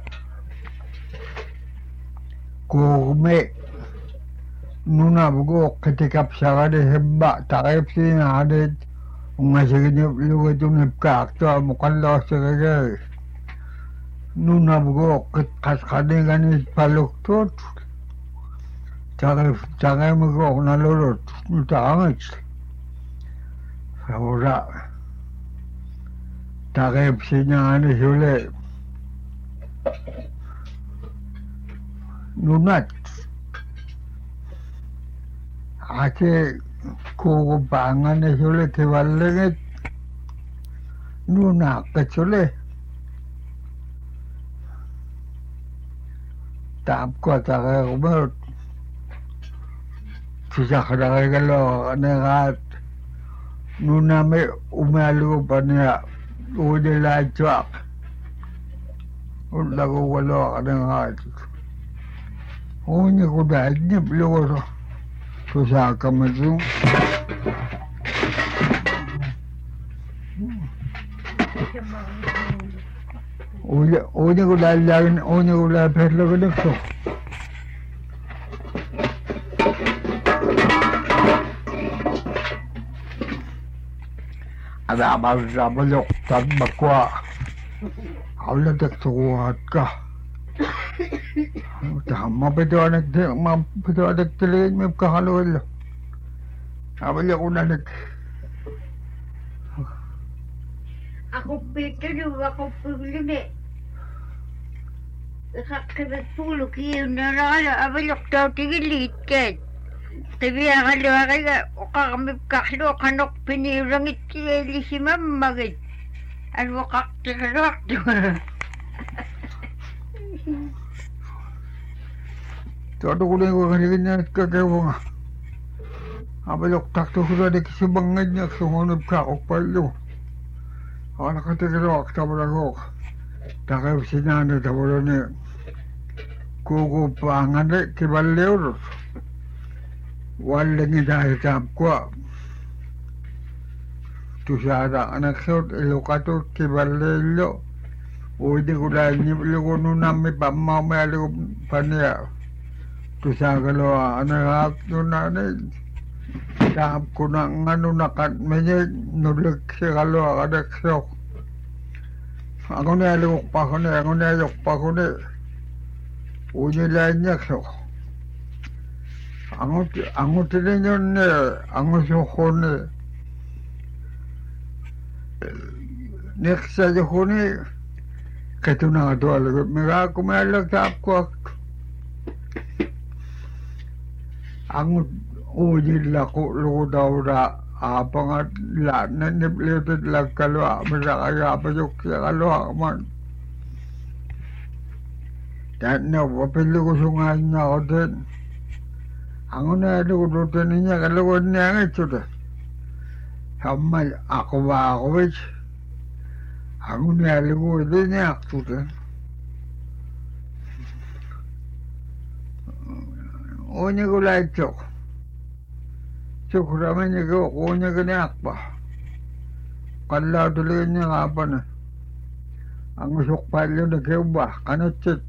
kume, nuna bugo ketika pesawat hebat, tarif sih ada, ngasih ni lu itu nepkak tu mukalla sebagai. Nuna bugo kas kade gani paluk tot cara cara mugo nalurut utangat ora tare psinya ani sule nunat ake ko bangan sule kewalenget nuna kecule tạm qua ta cũng biết thì chắc là cái lo này là nuna me umalu pania udah lacak udah gua lo ada ngat oh ni gua dah nyep lo susah kamu tu Oye, oye, gula lain, oye, gula perlu gula so. Ada apa apa lok tak bakwa. Awalnya tak suat kah. Dah mampu tu anak tu, mampu tu anak tu lagi mampu kalau lo. Awalnya gula nak. Ako pito juga ako pili. Kakak puluh kilo nara abang tahu tigilit kan. Tapi yang ada orang kami kahlo kanok pinirangit kili si mama kan. Ano kakak tu. Tuh kulit gua kan ini kekewang. Abang tak tu sudah dikisi bangetnya semua kak palu. Anak kata kerok tabarok, tak ada sinar ada tabarone, kuku pangan dek kebalik, walengi dah hitam kuat, tu sada anak sot elokatu kebalik lo, ujung udah ni lo nunam me pamau me lo pania, tu sada kalau anak tu nane Tahap ko na ngano nakat menye nulik si kalo akadek siok. Ako na aluk pa ko na, ako na aluk pa ko na. Unyi lainnya siok. Ako ako tinenyon ne, ako sioko ne. Next sa sioko ne, kato na ato aluk. Mega ako may aluk tahap ko. Ako ujilla ko ludaura apangat la nanibleted lag kalwa masakaya pasok sa kalwa man dan na wapili ko sungan niya ako din ako na ludutin niya kalawad niya ang ito din hamal ako ba ako wich ako na ludutin niya ako din unya ko lang ito Sukramanya ko kunya kaniak pa. Kala tuloy niya nga pa na. Ang sukpalyo na kiba, kanatsit.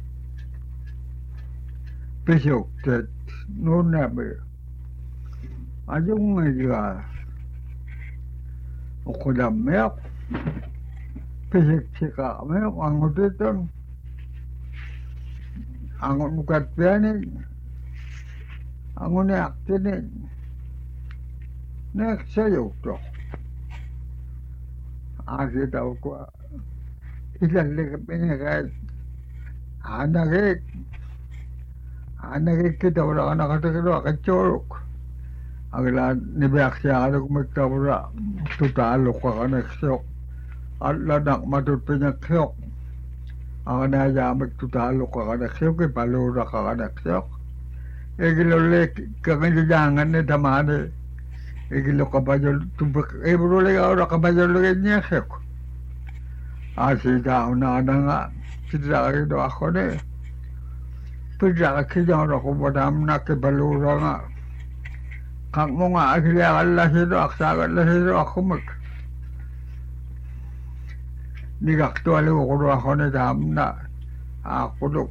Pisok, tit. Noon na ba. Adyung nga siya. Ukulamyak. Pisik sika mayok. Ang utiton. Ang unukat pianin. Ang uniak tinin. Next sa'yo to. Asi daw ko. Ilalagay pinagay. Anagik. Anagik kita wala ka nakatakiro. Kachorok. Ang lahat nibiyak siya ka kumagtawara. Tutalo ka ka naksiyok. At lanak matutpinyaksiyok. Ang nayamag tutalo ka ka naksiyok. Ipalura ka ka naksiyok. Igilulik kakandidangan ni tamani. Igilo kabayo tubak eh bro lagi orang kabayo lagi nyesek. Asih tahu na nga tidak itu aku deh. Tidak kita orang kubadam nak kebalura nga. Kang mo nga akhirnya Allah itu aksa Allah itu aku mak. Nigak tu alu kudu aku ni dam na. Aku tu.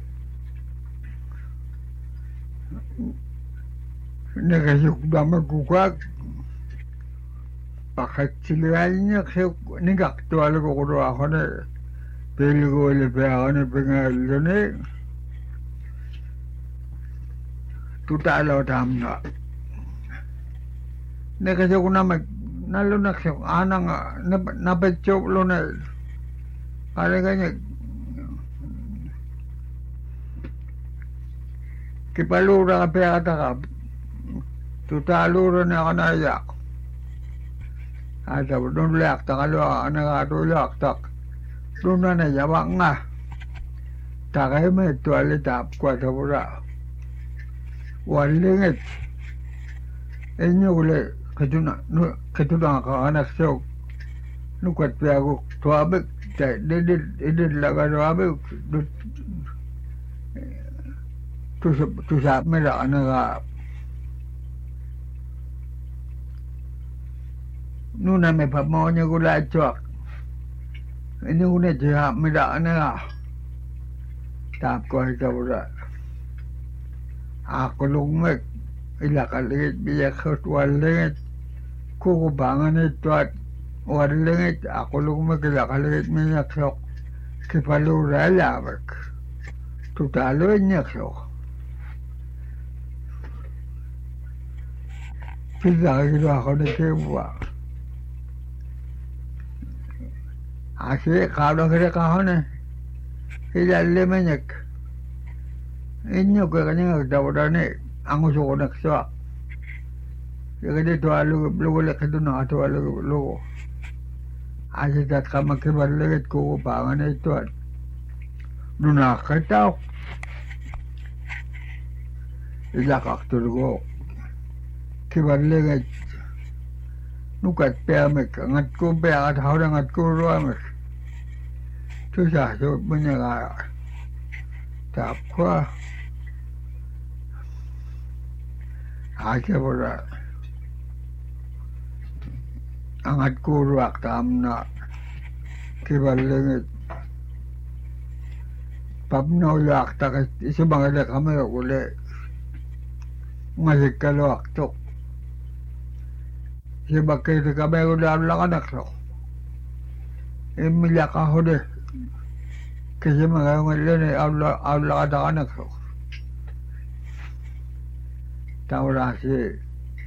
Nigak dam gugak. Pakatsilanya siya nigaktual ko kuro ako na pili ko ulit ako na pingalo na tutalaw tam na na kasi ko na mag nalunak siya anang napatsok lo na kaya kanya kipalura ka piyata ka tutalura na ako na iyak ada doon leak tak kalau anak atu leak tak doon na jawab nga tak ay may tuwali tap ko sa pura walingit inyo uli katuna katuna ka anak siya nukat piya ko tuwabik didid didid laga tuwabik tusap tusap mila anak Nuna may pamaunya gula cuak. Ini guna jihak midak na. Tap ko ito gula. Ako lungit. Ilakaligit biyak ko walingit. Kukubangan ito at walingit. Ako lungit ilakaligit minyak sok. Kipalura labak. Tutalo inyak sok. Pisa ito ako na kiwa. Asik kalau kita kau ni, kita lemenyak. Ini aku kanya kita pada ni, angus aku nak suak. Jadi tu alu belum boleh kita nak tu alu belum. Asik tak kamu kibar lagi ku pangan itu. Nuna kita. Ila kaktur go. Kibar lagi. Nukat piamek, ngat ko piakat hawda ngat ko ruamek. Tu sah tu menyaga. Tak kuah. Aja bola. Angat ko ruak tamna. Kibalengit. Pabno yak tak isubang ada kami ule. Ngasik kalau aktok. si bakay si kami udah lang anak so. Imilya ka ho de. Kasi mga ngayon eh, Allah Allah ka anak so. Taura si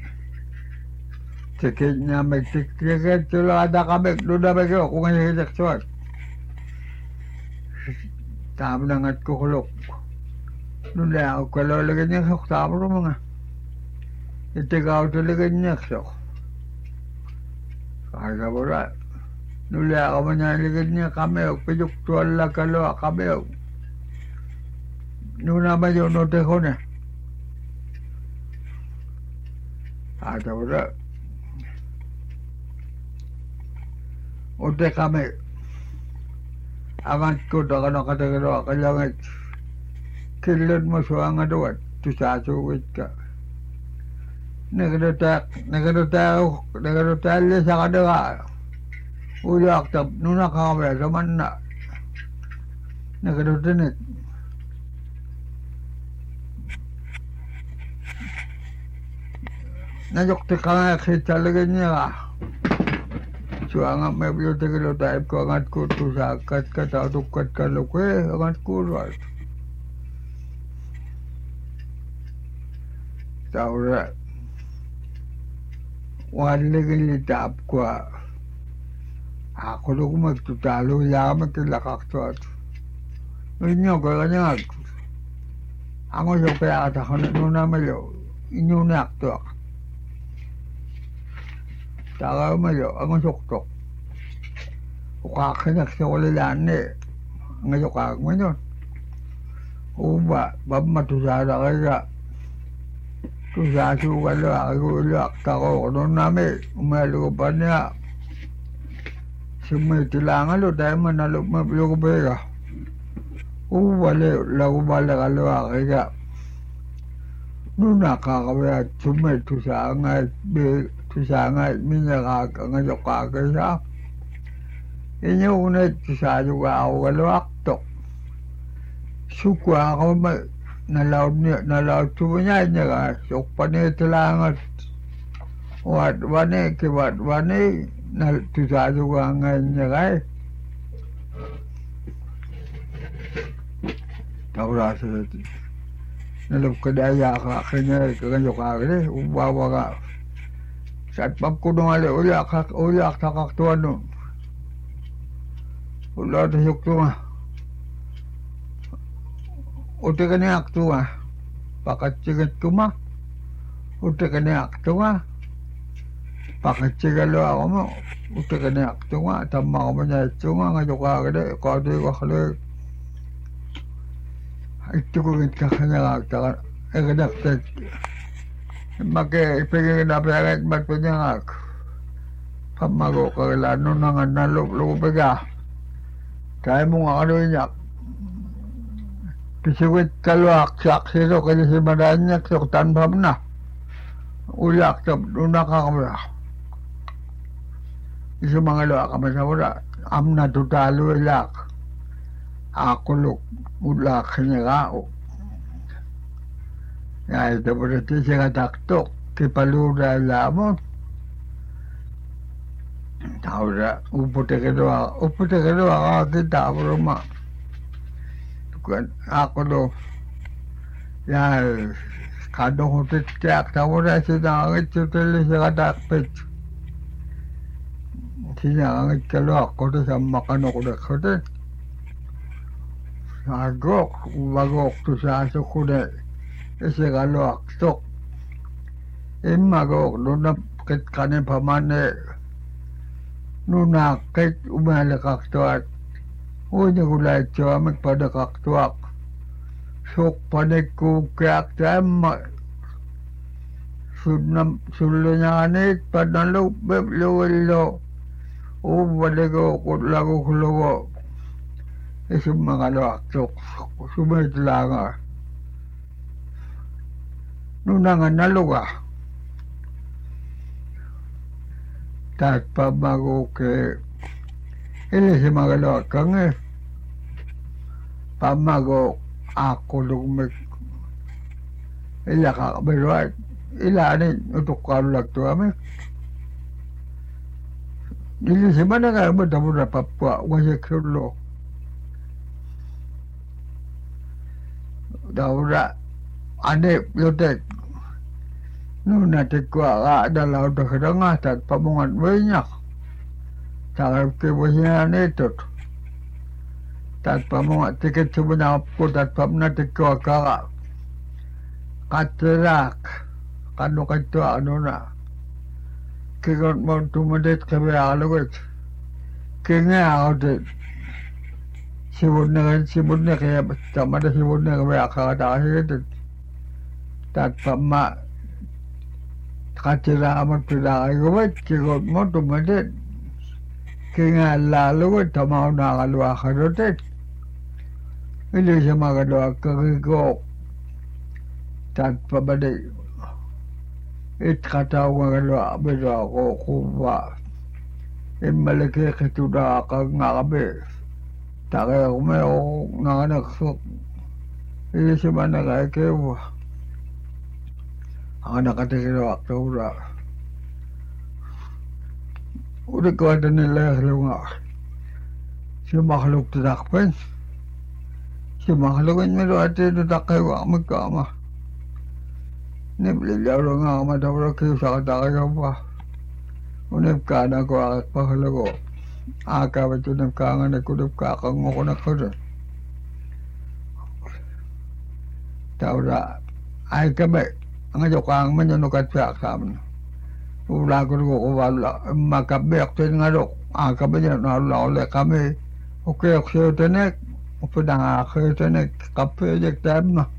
tiket niya may tiket sila ada kami doon na may kung nga yung seksual. Tama na nga't kukulok. Doon na ako kalalagan niya sok tama rin mga. Itikaw talaga niya sok. Kaya mo na. Doon na ako manyaligad niya kami. Piduktuan lang kalo kami. Doon naman yung note ko na. Kaya mo na. Ote kami. Angat ko na ka nakatagano. Kailangan kilid mo sa nga doon. Tusasuwit ka. Nagadatak, nagadatak, nagadatak sa kadanga. Uyak tab, nung nakakamaya, saman na. Nagadatak. Najokti ka nga, kita talaga niya ka. So, ang may biyote ka tayo ko, angat ko to sa kat kata, tukat ka lukwe, angat ko rin. Taura. Wala gilitap ko. Ako lang magtutalo, yaman kilakak to at. Inyo ko kanyag. Ako sa kaya at ako na nuna malo. Inyo na akto. Taka malo, ako suktok. Ukakanak sa walilaan eh. Ngayon kak mo yun. Uba, bab matusada kaya. Tusasu kalau aku lihat tahu orang name malu banyak semua tilangan lu dah mana lu malu bega. Oh balik lagu balik kalau aku ya. Nuna kagak cuma tusangai be tusangai minyak agak ngajak agak ya. Ini unet tusasu aku kalau akto. Suku aku nalaw niya nalaw tunya niya ka sok pane tilangat wat wane ke wat wane na tusado ka niya ka taura sa nalaw kadaya ka kanya kanyo ka rin ubawa ka sa pap ko nung ali ulyak ka ulyak ka kaktuan no ulak na yuk tunga Ute kani aktua, pakat cigat kuma. Ute kani aktua, pakat cigalo ako mo. Ute kani aktua, tama ko niya tunga ngayon ka kada, kada ko kalo. Ito ko git kakanya kakta, ekadak tek. Make ipigil na pagkat magpunyang ak. Pamago ka lano nang nalop lupaga. Kaya mo nga ano niya. Kisiwit kaluak sak siro kasi si madanyak sok tanpam na. Ulyak tab nuna kakamla. Isi mga luak kami sa wala. Am na tutalo ilak. Akulok ulak niya kao. Ya ito po natin siya kataktok. Kipaluda lamon. Tao na uputi ka doa. Uputi ka doa ka kita po rumah. Ako do ya kado hotet tiak tahu dah sudah angit tulis katakpit sini angit kalau aku tu sama kan aku dah hotet agok bagok tu saya sukude isi kalau aku imma agok nuna ket kane pamane nuna ket umale kaktuat Unya gulay cuma pada kaktuak, sok pada kukiak sama, sudah sulanya anet pada lu belu belu, oh pada ko lagu keluar, itu mengalu aktok, semua telanga, nunangan naluga, tak pamago ke Ini si magalo kang eh. Pamago ako lumik. Ila ka beruat. Ila ni untuk kalau tu kami. Nilisema na nga muda-muda Papua wasikulo. Daura ane yotek nuna tekwa ga adalah udah kedengah tat pamungan banyak. Cara kebuhian itu tat pamungan tiket sebenarnya pun tat pamna tekwa kara katelak kanu katua nuna kikot mau tumadet kebe aluget kengah udah sibuknya sibuknya kayak sama ada sibuknya kayak akar akhir itu tak pama kacira amat tidak kayak kikot mau tumadet kengah lalu itu mau nak lalu akhir itu ini sama kedua kikot tak pama deh it kata orang kedua beda kok kuat imaleke ketuda kang ngabe tak kaya kumeo nanganak sok ini semana kaya kewa ang anak katikira waktu udah udah kuwada nila nga si makhluk tatakpan si makhlukin mero ati tatakay wak magkama niblilaw lang nga matawala kayo sa katakaya pa unip ka na ko akit pahalago aka ba ito ng kangan na kunip ka kang mo ko na ko dun tawra ay kami ang ajo kang manyanukat sa aksam ula ko ko wala makabek tin nga dok aka ba niya nalala ulit kami okay okay tinek upadang akay tinek kapilek time na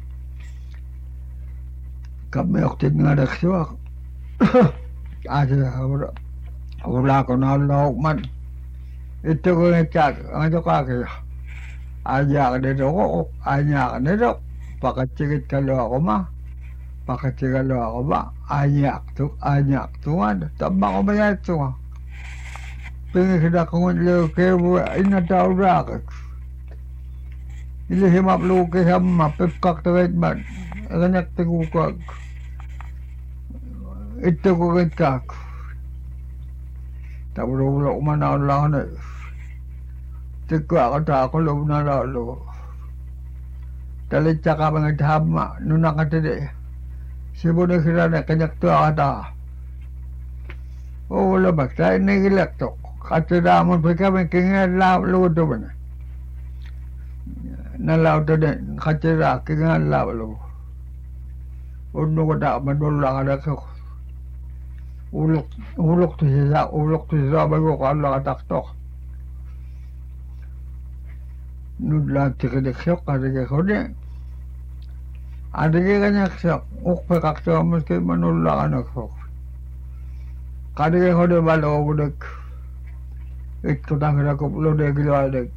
kami okay nga daksuak aja wala wala ko na laok man ito ko ngecak ngajo kaki aja dito ko anya dito pakacikit kalau ako ma pakacikit kalau ako ba anya tu anya tuan tamba ko ba ito pengen kita ko ngelo ke ina tau rak ile himap lu ke ham pepkak tawet man ganyak tigu ko ito ko ngecak tabulo mana Allah na tikwa kata ako lo na lo talit saka mga dhama nuna katide sibo na sila na kanyak to ata o wala ba tayo nagilak to katida mo pa kami kinga lao lo to ba na nalaw to din katida kinga lao lo uno ko ta madula ka na ko ulok ulok tu sisa ulok tu sisa bago kalau katak tok nudla tikede khok kadege khode adege kanya khok uk pe kakto muske manulla kana khok kadege khode balo budek ek to dangera ko lo de gilo adek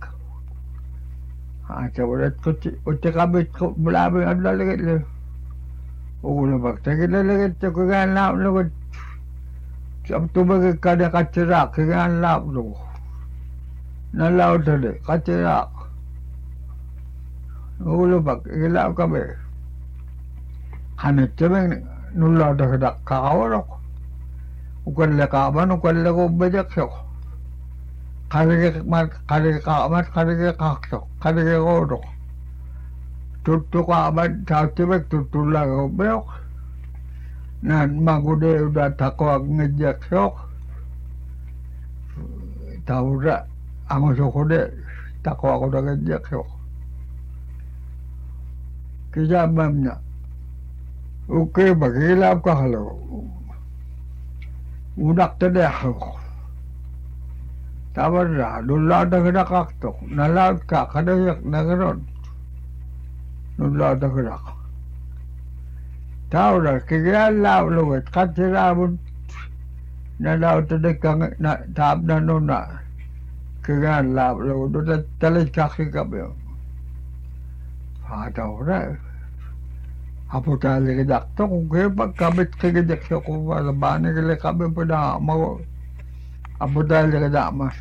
ha chabolet ko utte kabet ko blabe adla lege le ulo bakte gele lege to ko gan la lo Sab tu bagi kada kacerak dengan lap tu, nalau tadi kacerak, ulu bak gelap kabe, hanya cebeng nulla dah kedak kau rok, ukan lekaban ukan leko bejak sok, kari mat kari kamat kari kakso kari kodok, tutu kamat cau cebeng tutu lagu beok. Nan magude udah takwa ngejak sok tahu dah amo sokode takwa udah ngejak sok kijamamnya oke bagilap ka halo udak tede sok tabarra dulla da kada kakto nalaut ka kada yak nagaron dulla da kada tahu dah kira lau luat kacira pun na lau terdekang na tahap na nuna kira lau luat tu telit kaki kabel ha tahu dah apa tali kedak tu kira pak kabel kedak sekolah leban ni kira kabel pada mau apa tali kedak mas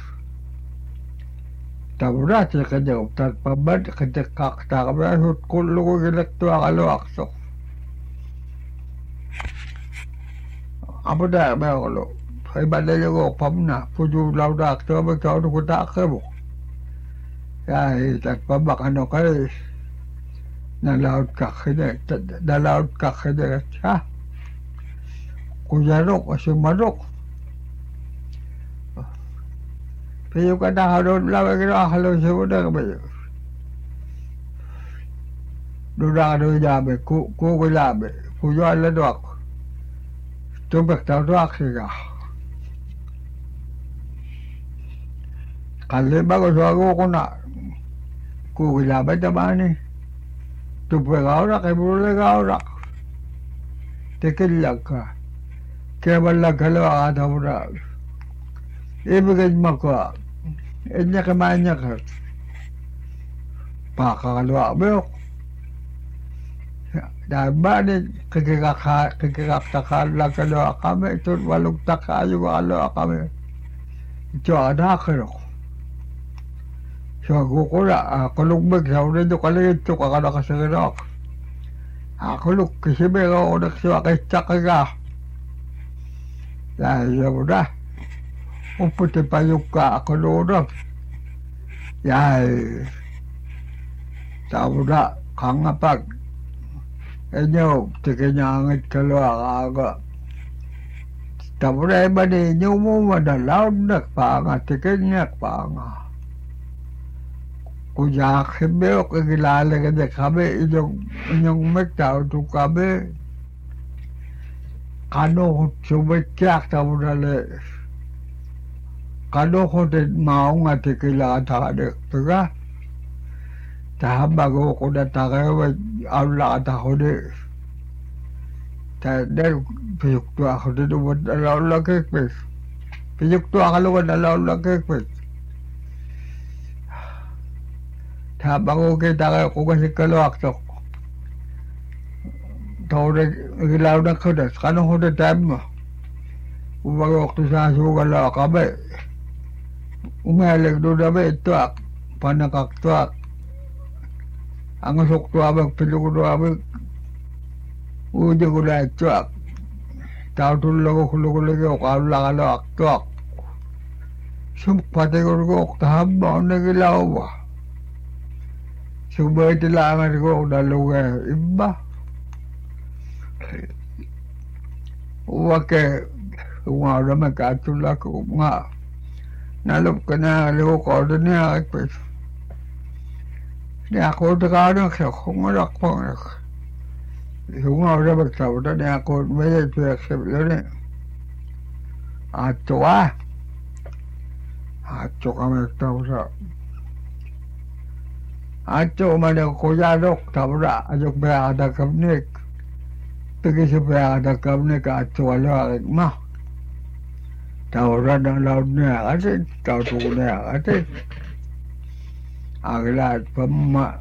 tahu dah cakap jauh tak pabat kedak kak tak kabel hut kulu kira tu kalau aksok apa dah bawa lo ay badala ko pamna puju laudak to ba to ko ta khabo ya tat pabak ano kay na laut ka khide da laut ka khide ha kujarok asu marok pero kada halo lawa kira halo sebuda ka ba dura do jabe ku ku ko labe ku yo la dok to ba ta dok ga kalle ba ko so ko na ku ko labe ta ba ni to pe ga ora ke bu le ga ora te ke la ka ke ba la ka lo a ta bura e be ke ma ko e nya ka ma nya ka pa ka lo a be da ba ni ke ke ka ke ke ka ta ka la ka lo a ka me to waluk ta ka yu ga lo a ka me cho da ka ro so ko ko la ko lu be ka ore do ka le to ka ka ka se ro a ko lu ke se be ro da so ka ta ka ga la yo da o pute pa yu ka ko lo ro ya ta da ka nga pa enyo te ke nyang ke lo a ga ta bure ba de nyu mu ma da lao dak pa nga te ke nyak pa nga ku ja ke be o ke la le ke de ka be yo nyong me ta tu ka be ka no chu be kyak ta bure le ka no ho de ma nga te ke la ta de tu ga ta ba go ko da ta ga ba au la ta ho de ta de piyuk tu ho de do la la ke pe piyuk tu ka lo da la la ke pe ta ba go ke ta ga ko ga se ka lo ak to to de la da ko da ka no ho de ta ma u ba go tu sa su ga la ka be u me le do da be to ak pa na ka to ak ang sok tu abang pilu tu abang uje gula cuak tahu tu logo logo lagi okal laga lo aktuak sumpah tegor go taham bau negi lawa subai tu langan go dah logo imba wake umar ramai kacau laku umar nalup kena logo kau dunia aku nè cô tôi có nó không có đọc phong được không có ra bậc sầu đó nè cô mấy cái chuyện xếp đó nè à chỗ à à chỗ cái mấy tàu sao à chỗ mà được cô ra đốc tàu ra à chỗ bé ada cầm nè từ cái chỗ bé ada cầm nè cả chỗ lo mà tàu ra đang lao nè ở đây tàu tụ nè ở đây aglat pemma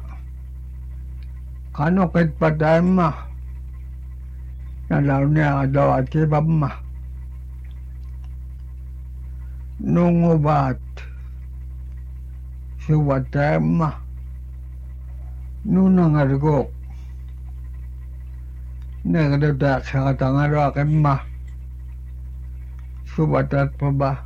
kano ket padama na launya do ati pemma nungobat suwatama nunangargo negada sa tangaro kemma suwatat paba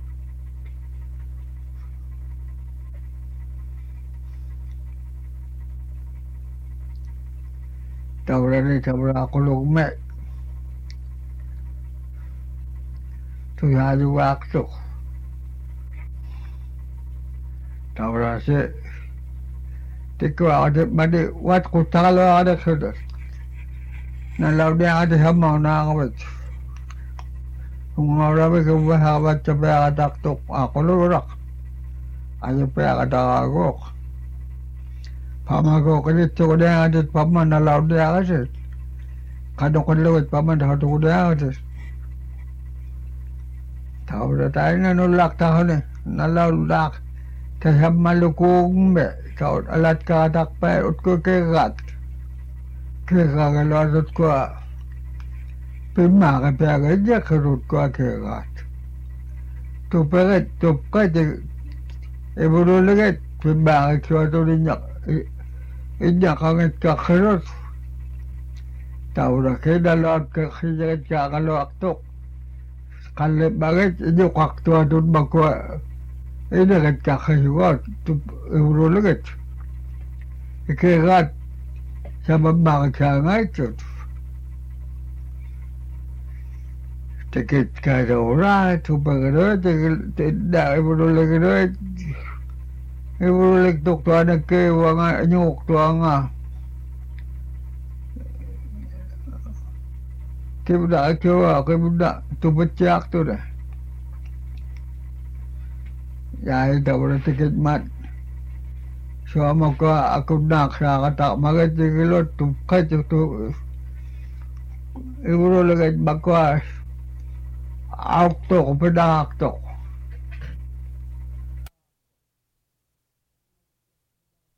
tàu ra đi tàu ra có lúc mẹ tôi ra đi bác chỗ tàu ra sẽ thì cứ ở đây mà đi quát cô ta lo ở đây thôi nên lâu đi ở đây không màu nào không biết không màu ra với cái vai hai vai cho bé đặt tục à có lúc đó anh bé đặt có pamago ko dito ko dia dit paman na laud dia kasi kadang ko lewat paman dah tu dia kasi tahu dah tahu na nolak tahu ni na laud dak taham maluku be kau alat ka tak pa ut ko ke gat ke ga ga laud ko pima ka pa ga ja khurut ko ke gat tu pe tu ka de e buru lege pima ka tu ni nyak inya kangen ka khirot tahu dah ke dalam ke khijat ka kalau aktok kalle bagit inyo kaktua dun bagwa ina kat kakayuwa tu eurologat ikegat sa mamakasangay tut tikit ka ora tu bagaro tikit da eurologat eurologat tuktua na ke wanga nyuk tuanga Kibda kewa kibda tu beciak tu dah. Ya itu boleh tiket mat. Semua kau aku nak saya kata magai tinggal tu kacau tu. Ibu lagi bakwas. Aku tu pedak tu.